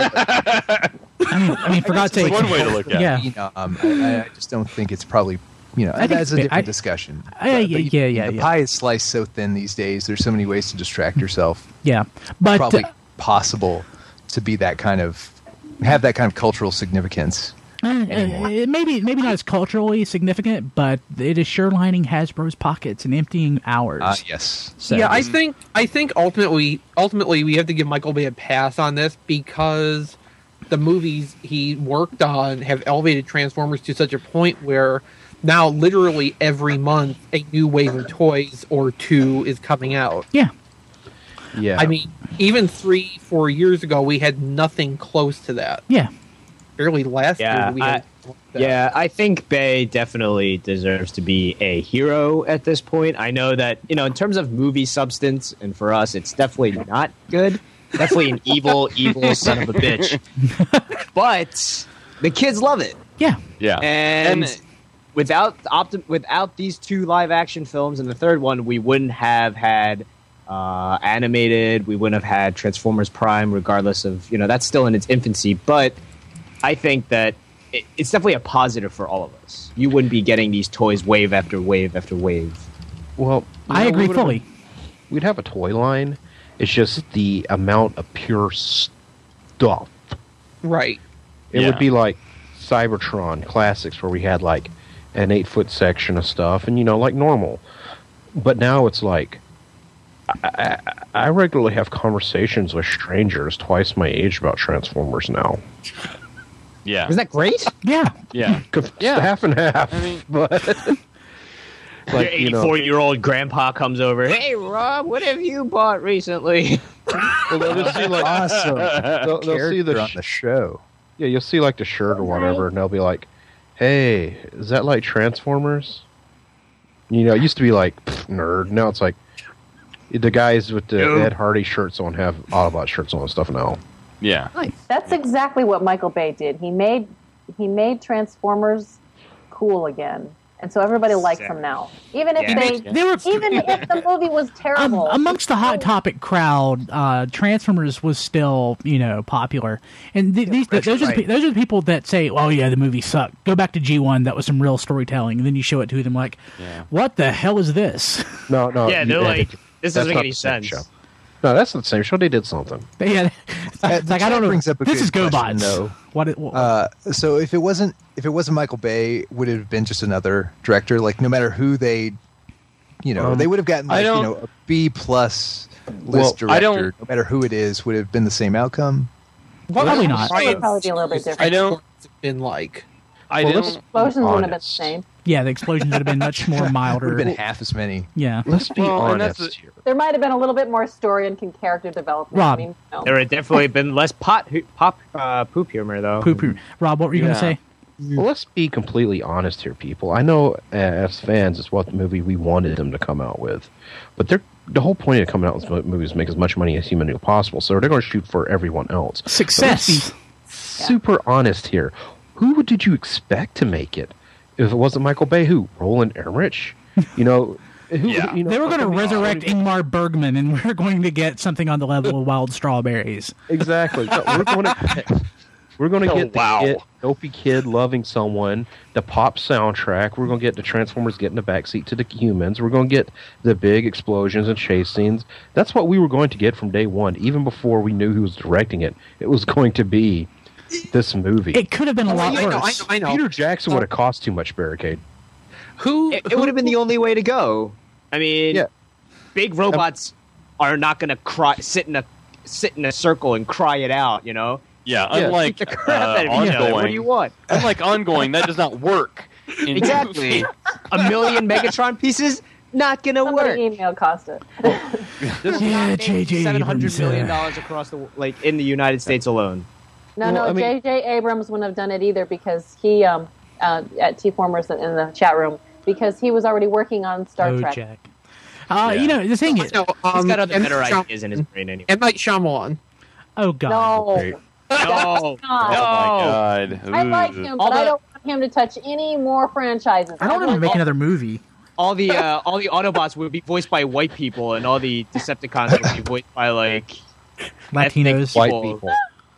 Speaker 3: I
Speaker 2: mean, for God's sake,
Speaker 6: one way to look at it.
Speaker 2: Yeah.
Speaker 3: I just don't think it's probably that's a different discussion. The pie is sliced so thin these days. There's so many ways to distract yourself.
Speaker 2: Yeah, but
Speaker 3: it's probably possible to be have that kind of cultural significance.
Speaker 2: Maybe not as culturally significant, but it is sure lining Hasbro's pockets and emptying ours.
Speaker 3: Yes.
Speaker 5: So, yeah, I think ultimately we have to give Michael Bay a pass on this because the movies he worked on have elevated Transformers to such a point where now literally every month a new wave of toys or two is coming out.
Speaker 2: Yeah.
Speaker 5: I mean, even 3-4 years ago we had nothing close to that.
Speaker 2: Yeah.
Speaker 5: Barely last year we had that.
Speaker 7: Yeah, I think Bay definitely deserves to be a hero at this point. I know that, in terms of movie substance, and for us, it's definitely not good. Definitely an evil son of a bitch. But the kids love it.
Speaker 2: Yeah.
Speaker 6: Yeah.
Speaker 7: And without these 2 live-action films and the third one, we wouldn't have had animated. We wouldn't have had Transformers Prime, regardless of, that's still in its infancy. But I think that it's definitely a positive for all of us. You wouldn't be getting these toys wave after wave after wave.
Speaker 4: Well,
Speaker 2: I agree fully.
Speaker 4: We'd have a toy line. It's just the amount of pure stuff.
Speaker 5: Right.
Speaker 4: It would be like Cybertron Classics, where we had like an 8-foot section of stuff, and like normal. But now it's like I regularly have conversations with strangers twice my age about Transformers now.
Speaker 6: Yeah.
Speaker 7: Isn't that great?
Speaker 2: Yeah.
Speaker 6: Yeah.
Speaker 4: Half and half.
Speaker 6: I mean,
Speaker 4: but
Speaker 7: like, your 84-year-old grandpa comes over. Hey, Rob, what have you bought recently?
Speaker 4: Well, they'll just see like
Speaker 3: awesome.
Speaker 4: They'll see
Speaker 3: on the show.
Speaker 4: Yeah, you'll see like the shirt or whatever, and they'll be like, "Hey, is that like Transformers?" It used to be like nerd. Now it's like the guys with the Ed Hardy shirts on have Autobot shirts on and stuff now.
Speaker 6: Yeah.
Speaker 8: That's exactly what Michael Bay did. He made Transformers cool again. And so everybody likes them now. Even if if the movie was terrible.
Speaker 2: Amongst the Hot Topic crowd, Transformers was still, popular. And those are the people that say, "Oh yeah, the movie sucked. Go back to G1. That was some real storytelling." And then you show it to them like, "What the hell is this?"
Speaker 4: No.
Speaker 7: Yeah, they're like, "This doesn't make any sense."
Speaker 4: Show. No, that's not the same show. They did something.
Speaker 2: Yeah, like I don't know.
Speaker 3: Brings up a
Speaker 2: this is
Speaker 3: good
Speaker 2: GoBots.
Speaker 3: No.
Speaker 2: What?
Speaker 3: So if it wasn't Michael Bay, would it have been just another director? Like no matter who they, they would have gotten a B+ list director. No matter who it is, would have been the same outcome.
Speaker 2: Probably not.
Speaker 8: It would probably be a little bit different. Explosions wouldn't have been the same.
Speaker 2: Yeah, the explosions would have been much more milder.
Speaker 3: Would have been half as many.
Speaker 2: Yeah.
Speaker 4: Let's be honest here.
Speaker 8: There might have been a little bit more story and character development.
Speaker 2: Rob,
Speaker 7: there would definitely been less poop humor, though.
Speaker 2: Poop humor. Rob, what were you going to say?
Speaker 4: Well, let's be completely honest here, people. I know as fans, it's what movie we wanted them to come out with. But the whole point of coming out with movies is make as much money as humanly possible. So they're going to shoot for everyone else.
Speaker 2: Success.
Speaker 4: So let's be super honest here. Who did you expect to make it? If it wasn't Michael Bay, who? Roland Emmerich? They
Speaker 2: were going to resurrect Ingmar Bergman, and we're going to get something on the level of Wild Strawberries.
Speaker 4: Exactly. So we're going to get the dopey kid loving someone, the pop soundtrack. We're going to get the Transformers getting the backseat to the humans. We're going to get the big explosions and chase scenes. That's what we were going to get from day one, even before we knew who was directing it. It was going to be this movie.
Speaker 2: It could have been a lot worse.
Speaker 5: I know.
Speaker 4: Peter Jackson would have cost too much, Barricade.
Speaker 7: It would have been the only way to go. I mean, big robots are not going to sit in a circle and cry it out,
Speaker 6: Yeah, unlike ongoing.
Speaker 7: What do you want?
Speaker 6: Unlike ongoing, that does not work.
Speaker 7: Exactly. 1 million Megatron pieces, not going to work.
Speaker 8: Somebody email Costa.
Speaker 2: J.J.
Speaker 7: $700 million across in the United States alone.
Speaker 8: No, J.J. Abrams wouldn't have done it either because he, at T-Formers in the chat room, because he was already working on Star Trek.
Speaker 2: Jack. The thing is...
Speaker 7: he's got other better ideas in his brain anyway.
Speaker 5: M. Night Shyamalan.
Speaker 2: Oh, God.
Speaker 8: No.
Speaker 7: Oh,
Speaker 6: my God.
Speaker 8: I like him, but I don't want him to touch any more franchises.
Speaker 2: I don't want him to make another movie.
Speaker 7: All the Autobots would be voiced by white people, and all the Decepticons would be voiced by,
Speaker 2: Latinos.
Speaker 4: White people.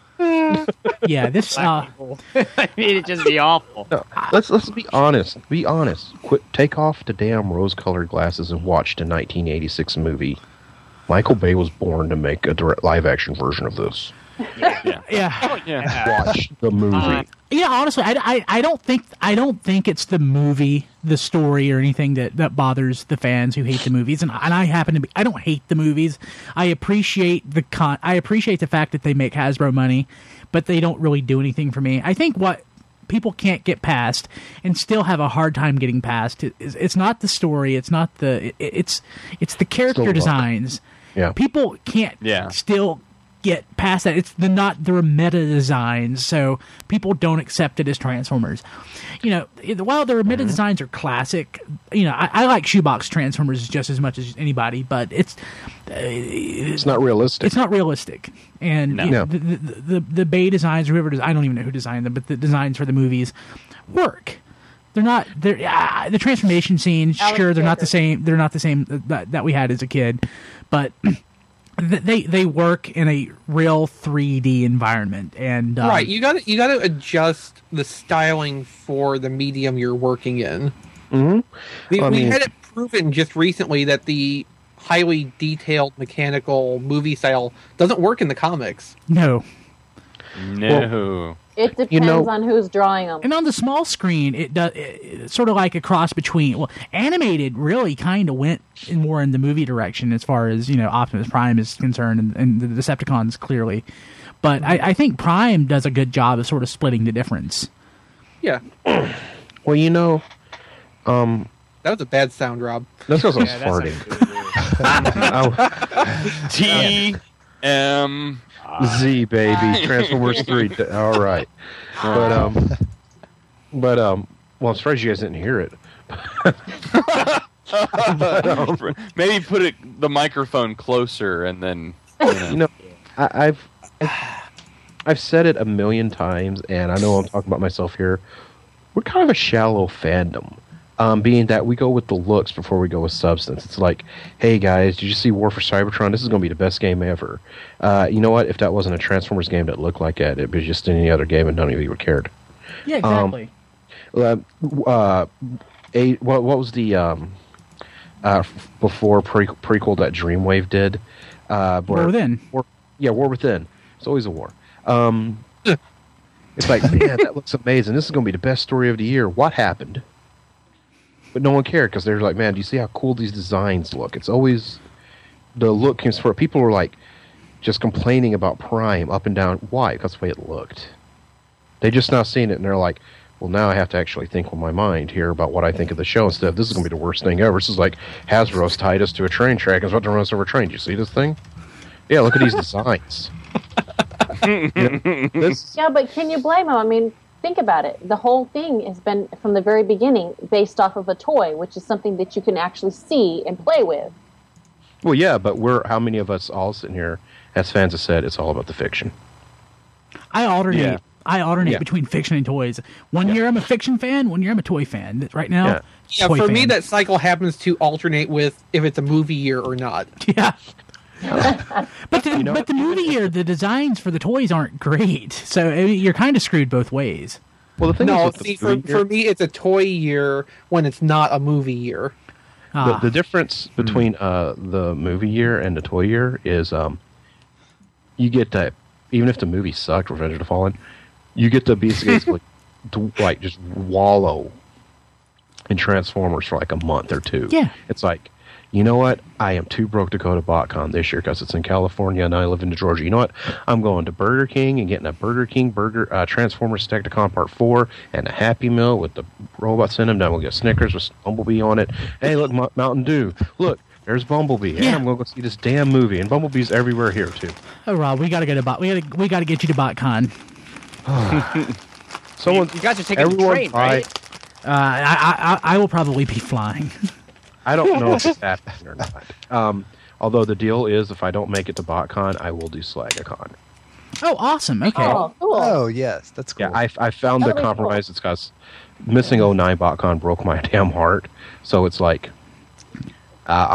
Speaker 2: Yeah, this.
Speaker 7: I mean, it'd just be awful.
Speaker 4: No, let's be honest. Be honest. Take off the damn rose-colored glasses and watch the 1986 movie. Michael Bay was born to make a direct live-action version of this.
Speaker 2: Yeah.
Speaker 4: Watch the movie.
Speaker 2: Honestly, I don't think it's the movie, the story, or anything that bothers the fans who hate the movies. And I don't hate the movies. I appreciate the fact that they make Hasbro money, but they don't really do anything for me. I think what people can't get past and still have a hard time getting past it's not the story. It's not it's the character designs.
Speaker 4: Yeah.
Speaker 2: People can't still get past that. It's they're meta designs, so people don't accept it as Transformers. While their meta designs are classic, I like shoebox Transformers just as much as anybody, but it's
Speaker 4: not realistic.
Speaker 2: It's not realistic, and the Bay designs, I don't even know who designed them, but the designs for the movies work. They're not. The transformation scenes, sure, they're not the same. They're not the same that we had as a kid, but they work in a real 3D environment, and
Speaker 5: right. You got to adjust the styling for the medium you're working in.
Speaker 4: Mm-hmm.
Speaker 5: We had it proven just recently that the highly detailed mechanical movie style doesn't work in the comics.
Speaker 2: No.
Speaker 8: It depends on who's drawing them.
Speaker 2: And on the small screen, it's sort of like a cross between. Well, animated really kind of went more in the movie direction as far as Optimus Prime is concerned, and the Decepticons clearly. But I think Prime does a good job of sort of splitting the difference.
Speaker 5: Yeah.
Speaker 4: Well,
Speaker 5: that was a bad sound, Rob.
Speaker 4: That's because I was farting. TMZ, baby. Transformers 3. All right. But well, I'm surprised you guys didn't hear it.
Speaker 6: Maybe put the microphone closer, and then
Speaker 4: I've said it a million times, and I know I'm talking about myself here. We're kind of a shallow fandom. Being that we go with the looks before we go with substance. It's like, hey guys, did you see War for Cybertron? This is going to be the best game ever. You know what? If that wasn't a Transformers game that looked like it, it'd be just any other game and none of you would cared.
Speaker 2: Yeah, exactly.
Speaker 4: What was the before prequel that Dreamwave did?
Speaker 2: War Within.
Speaker 4: War Within. It's always a war. It's like, man, that looks amazing. This is going to be the best story of the year. What happened? But no one cared because they're like, man, do you see how cool these designs look? It's always the look comes for people were like just complaining about Prime up and down. Why? Because the way it looked. They just now seen it and they're like, well, now I have to actually think with my mind here about what I think of the show instead of this is going to be the worst thing ever. This is like Hasbro's tied us to a train track and is about to run us over a train. Do you see this thing? Yeah, look at these designs.
Speaker 8: Yeah, but can you blame them? I mean, think about it. The whole thing has been, from the very beginning, based off of a toy, which is something that you can actually see and play with.
Speaker 4: Well, yeah, but how many of us all sitting here, as fans have said, it's all about the fiction.
Speaker 2: I alternate between fiction and toys. One year I'm a fiction fan, one year I'm a toy fan. Right now,
Speaker 5: for me, that cycle happens to alternate with if it's a movie year or not.
Speaker 2: Yeah. But the movie year, the designs for the toys aren't great, so you're kind of screwed both ways.
Speaker 4: Well, the thing
Speaker 5: for me, it's a toy year when it's not a movie year.
Speaker 4: The difference between the movie year and the toy year is you get that even if the movie sucked, Revenge of the Fallen, you get to basically like just wallow in Transformers for like a month or two.
Speaker 2: Yeah,
Speaker 4: it's like, you know what? I am too broke to go to BotCon this year because it's in California and I live in Georgia. You know what? I'm going to Burger King and getting a Burger King Transformers Decepticon Part 4 and a Happy Meal with the robots in them. Then we'll get Snickers with Bumblebee on it. Hey, look, Mountain Dew. Look, there's Bumblebee. Yeah. And I'm going to go see this damn movie. And Bumblebee's everywhere here, too.
Speaker 2: Oh, Rob, we got to go to we got to get you to BotCon.
Speaker 7: You guys are taking the train, right?
Speaker 2: I will probably be flying.
Speaker 4: I don't know if it's happening or not. Although the deal is, if I don't make it to BotCon, I will do Slagacon.
Speaker 2: Oh, awesome! Okay.
Speaker 8: Oh, cool.
Speaker 3: Oh, yes, that's cool.
Speaker 4: Yeah, I found the compromise. Cool. It's because missing 09 BotCon broke my damn heart. So it's like,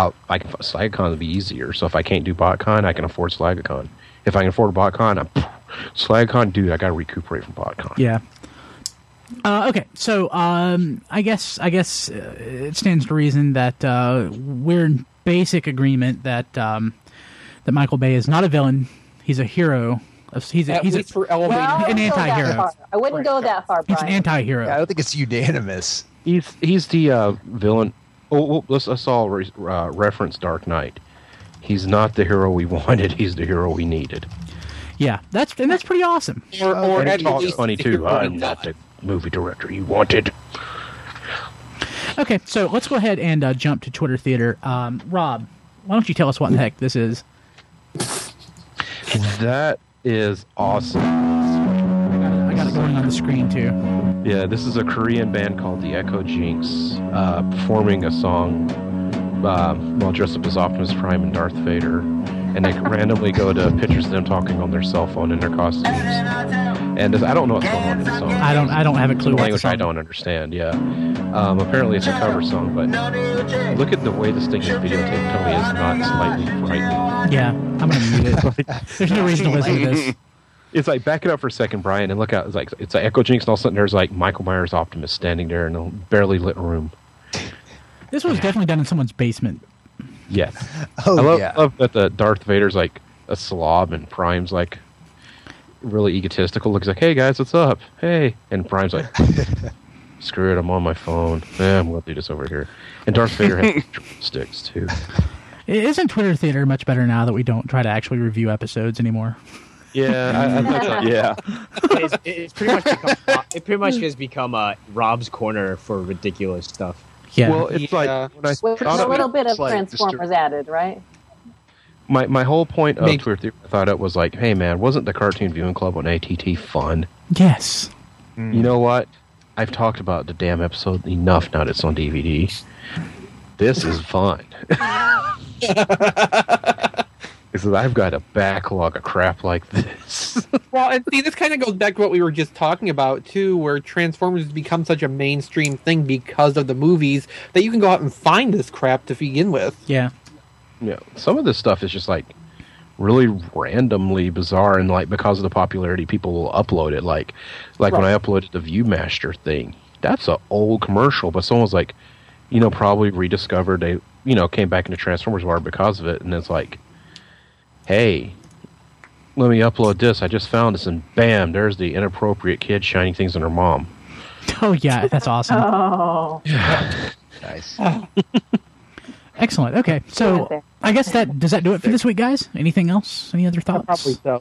Speaker 4: Slagacon will be easier. So if I can't do BotCon, I can afford Slagacon. If I can afford BotCon, SlagCon, dude, I got to recuperate from BotCon.
Speaker 2: Yeah. Okay, so I guess it stands to reason that we're in basic agreement that that Michael Bay is not a villain; he's a hero. He's an anti-hero.
Speaker 8: I wouldn't go that far, Brian.
Speaker 2: He's an anti-hero.
Speaker 3: Yeah, I don't think it's unanimous.
Speaker 4: He's the villain. Oh, let's all reference Dark Knight. He's not the hero we wanted. He's the hero we needed.
Speaker 2: Yeah, that's pretty awesome.
Speaker 4: And it's all funny too. I'm not the movie director you wanted.
Speaker 2: Okay, so let's go ahead and jump to Twitter Theater. Rob, why don't you tell us what the heck this is?
Speaker 4: That is awesome.
Speaker 2: I got it going on the screen too.
Speaker 4: Yeah, this is a Korean band called the Echo Jinx performing a song while dressed up as Optimus Prime and Darth Vader, and they randomly go to pictures of them talking on their cell phone in their costumes. And I don't know what's going on in the song.
Speaker 2: I don't have a clue.
Speaker 4: It's a language I don't understand. Yeah, apparently it's a cover song, but look at the way this thing is videotaped. Tell me it's not slightly frightening.
Speaker 2: Yeah, I'm gonna mute it. There's no reason to listen to this.
Speaker 4: It's like, back it up for a second, Brian, and look out. It's like Echo Jinx, and all of a sudden there's like Michael Myers Optimus standing there in a barely lit room.
Speaker 2: This was definitely done in someone's basement.
Speaker 4: Yes.
Speaker 3: Oh,
Speaker 4: I love that the Darth Vader's like a slob and Prime's like really egotistical. Looks like, hey guys, what's up? Hey. And Prime's like, screw it, I'm on my phone. I'm going to do this over here. And Darth Vader has sticks too.
Speaker 2: Isn't Twitter Theater much better now that we don't try to actually review episodes anymore?
Speaker 4: Yeah, yeah.
Speaker 7: It's pretty much has become Rob's corner for ridiculous stuff.
Speaker 2: Yeah.
Speaker 4: Well, it's like when I
Speaker 8: with a little bit of Transformers added, right?
Speaker 4: My whole point of Twitter Theater, I thought it was like, hey man, wasn't the Cartoon Viewing Club on ATT fun?
Speaker 2: Yes.
Speaker 4: You know what? I've talked about the damn episode enough now that it's on DVD. This is fun. Because I've got a backlog of crap like this.
Speaker 5: Well, and see, this kind of goes back to what we were just talking about, too, where Transformers has become such a mainstream thing because of the movies that you can go out and find this crap to begin with.
Speaker 2: Yeah.
Speaker 4: Yeah. Some of this stuff is just, like, really randomly bizarre, and, like, because of the popularity, people will upload it. Like right. When I uploaded the Viewmaster thing, that's an old commercial, but someone was like, probably rediscovered, came back into Transformers War because of it, and it's like, hey, let me upload this. I just found this, and bam, there's the inappropriate kid shining things on her mom.
Speaker 2: Oh, yeah, that's awesome.
Speaker 8: Oh.
Speaker 3: Nice.
Speaker 2: Excellent. Okay, so I guess does that do it for this week, guys? Anything else? Any other thoughts?
Speaker 5: Probably so.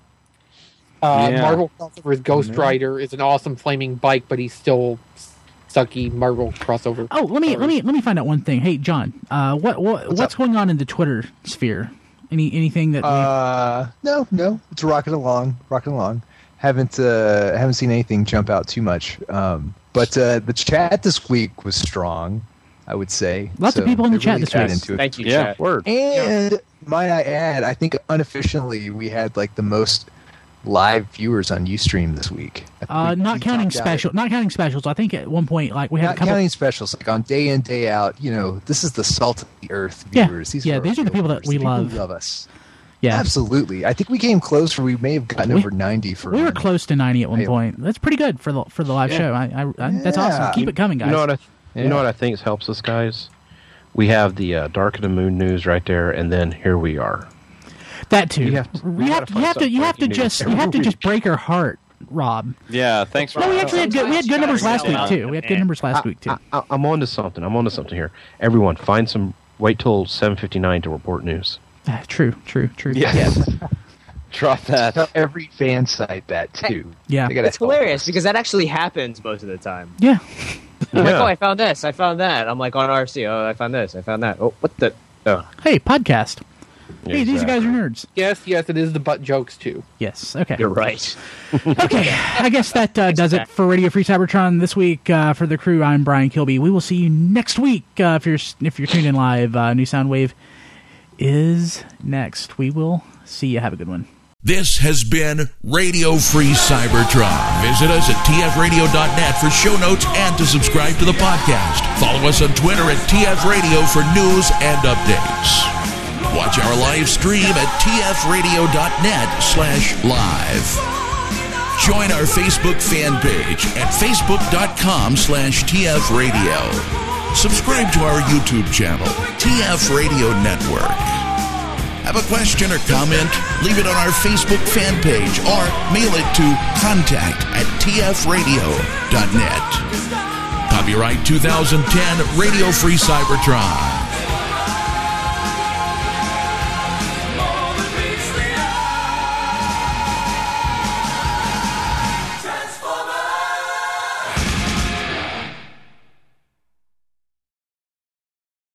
Speaker 5: Marvel crossover Ghost Rider is an awesome flaming bike, but he's still sucky Marvel crossover.
Speaker 2: Oh, let me find out one thing. Hey, John, what's going on in the Twitter sphere? Anything that?
Speaker 3: No, it's rocking along. Haven't seen anything jump out too much. But the chat this week was strong, I would say.
Speaker 2: Lots of people in the chat this
Speaker 3: week.
Speaker 7: Thank you, chat.
Speaker 4: Word.
Speaker 3: And might I add, I think unofficially we had like the most live viewers on Ustream this week.
Speaker 2: Not counting specials. I think at one point, like we had
Speaker 3: not
Speaker 2: a couple
Speaker 3: counting specials, like on day in day out. This is the salt of the earth viewers. These are
Speaker 2: the people that we love.
Speaker 3: Who love us.
Speaker 2: Yeah,
Speaker 3: absolutely. I think we came close. We may have gotten over 90 for.
Speaker 2: We were close to 90 at one point. That's pretty good for the live show. That's awesome. Keep it coming, guys.
Speaker 4: You know what I think helps us, guys? We have the Dark of the Moon news right there, and then here we are.
Speaker 2: That too. You have to just break her heart, Rob.
Speaker 6: Yeah, thanks.
Speaker 2: No, we actually had good numbers last week too. We had good numbers last week too.
Speaker 4: I'm on to something. here. Everyone, wait till 7:59 to report news.
Speaker 2: True.
Speaker 6: Yes. Drop that.
Speaker 3: Tell every fan site that too.
Speaker 2: Yeah,
Speaker 7: it's hilarious because that actually happens most of the time.
Speaker 2: Yeah.
Speaker 7: I'm like, I found this, I found that. I'm like on RC. Oh, I found this, I found that. Oh, what the? Oh.
Speaker 2: Hey, podcast. Hey, these guys are nerds.
Speaker 5: Yes, it is the butt jokes too.
Speaker 2: Yes, okay.
Speaker 7: You're right.
Speaker 2: Okay, I guess that does it for Radio Free Cybertron this week. For the crew, I'm Brian Kilby. We will see you next week if you're tuned in live. New Soundwave is next. We will see you. Have a good one.
Speaker 1: This has been Radio Free Cybertron. Visit us at tfradio.net for show notes and to subscribe to the podcast. Follow us on Twitter at TFRadio for news and updates. Watch our live stream at tfradio.net/live. Join our Facebook fan page at facebook.com/tfradio. Subscribe to our YouTube channel, TF Radio Network. Have a question or comment? Leave it on our Facebook fan page or mail it to contact@tfradio.net. Copyright 2010 Radio Free Cybertron.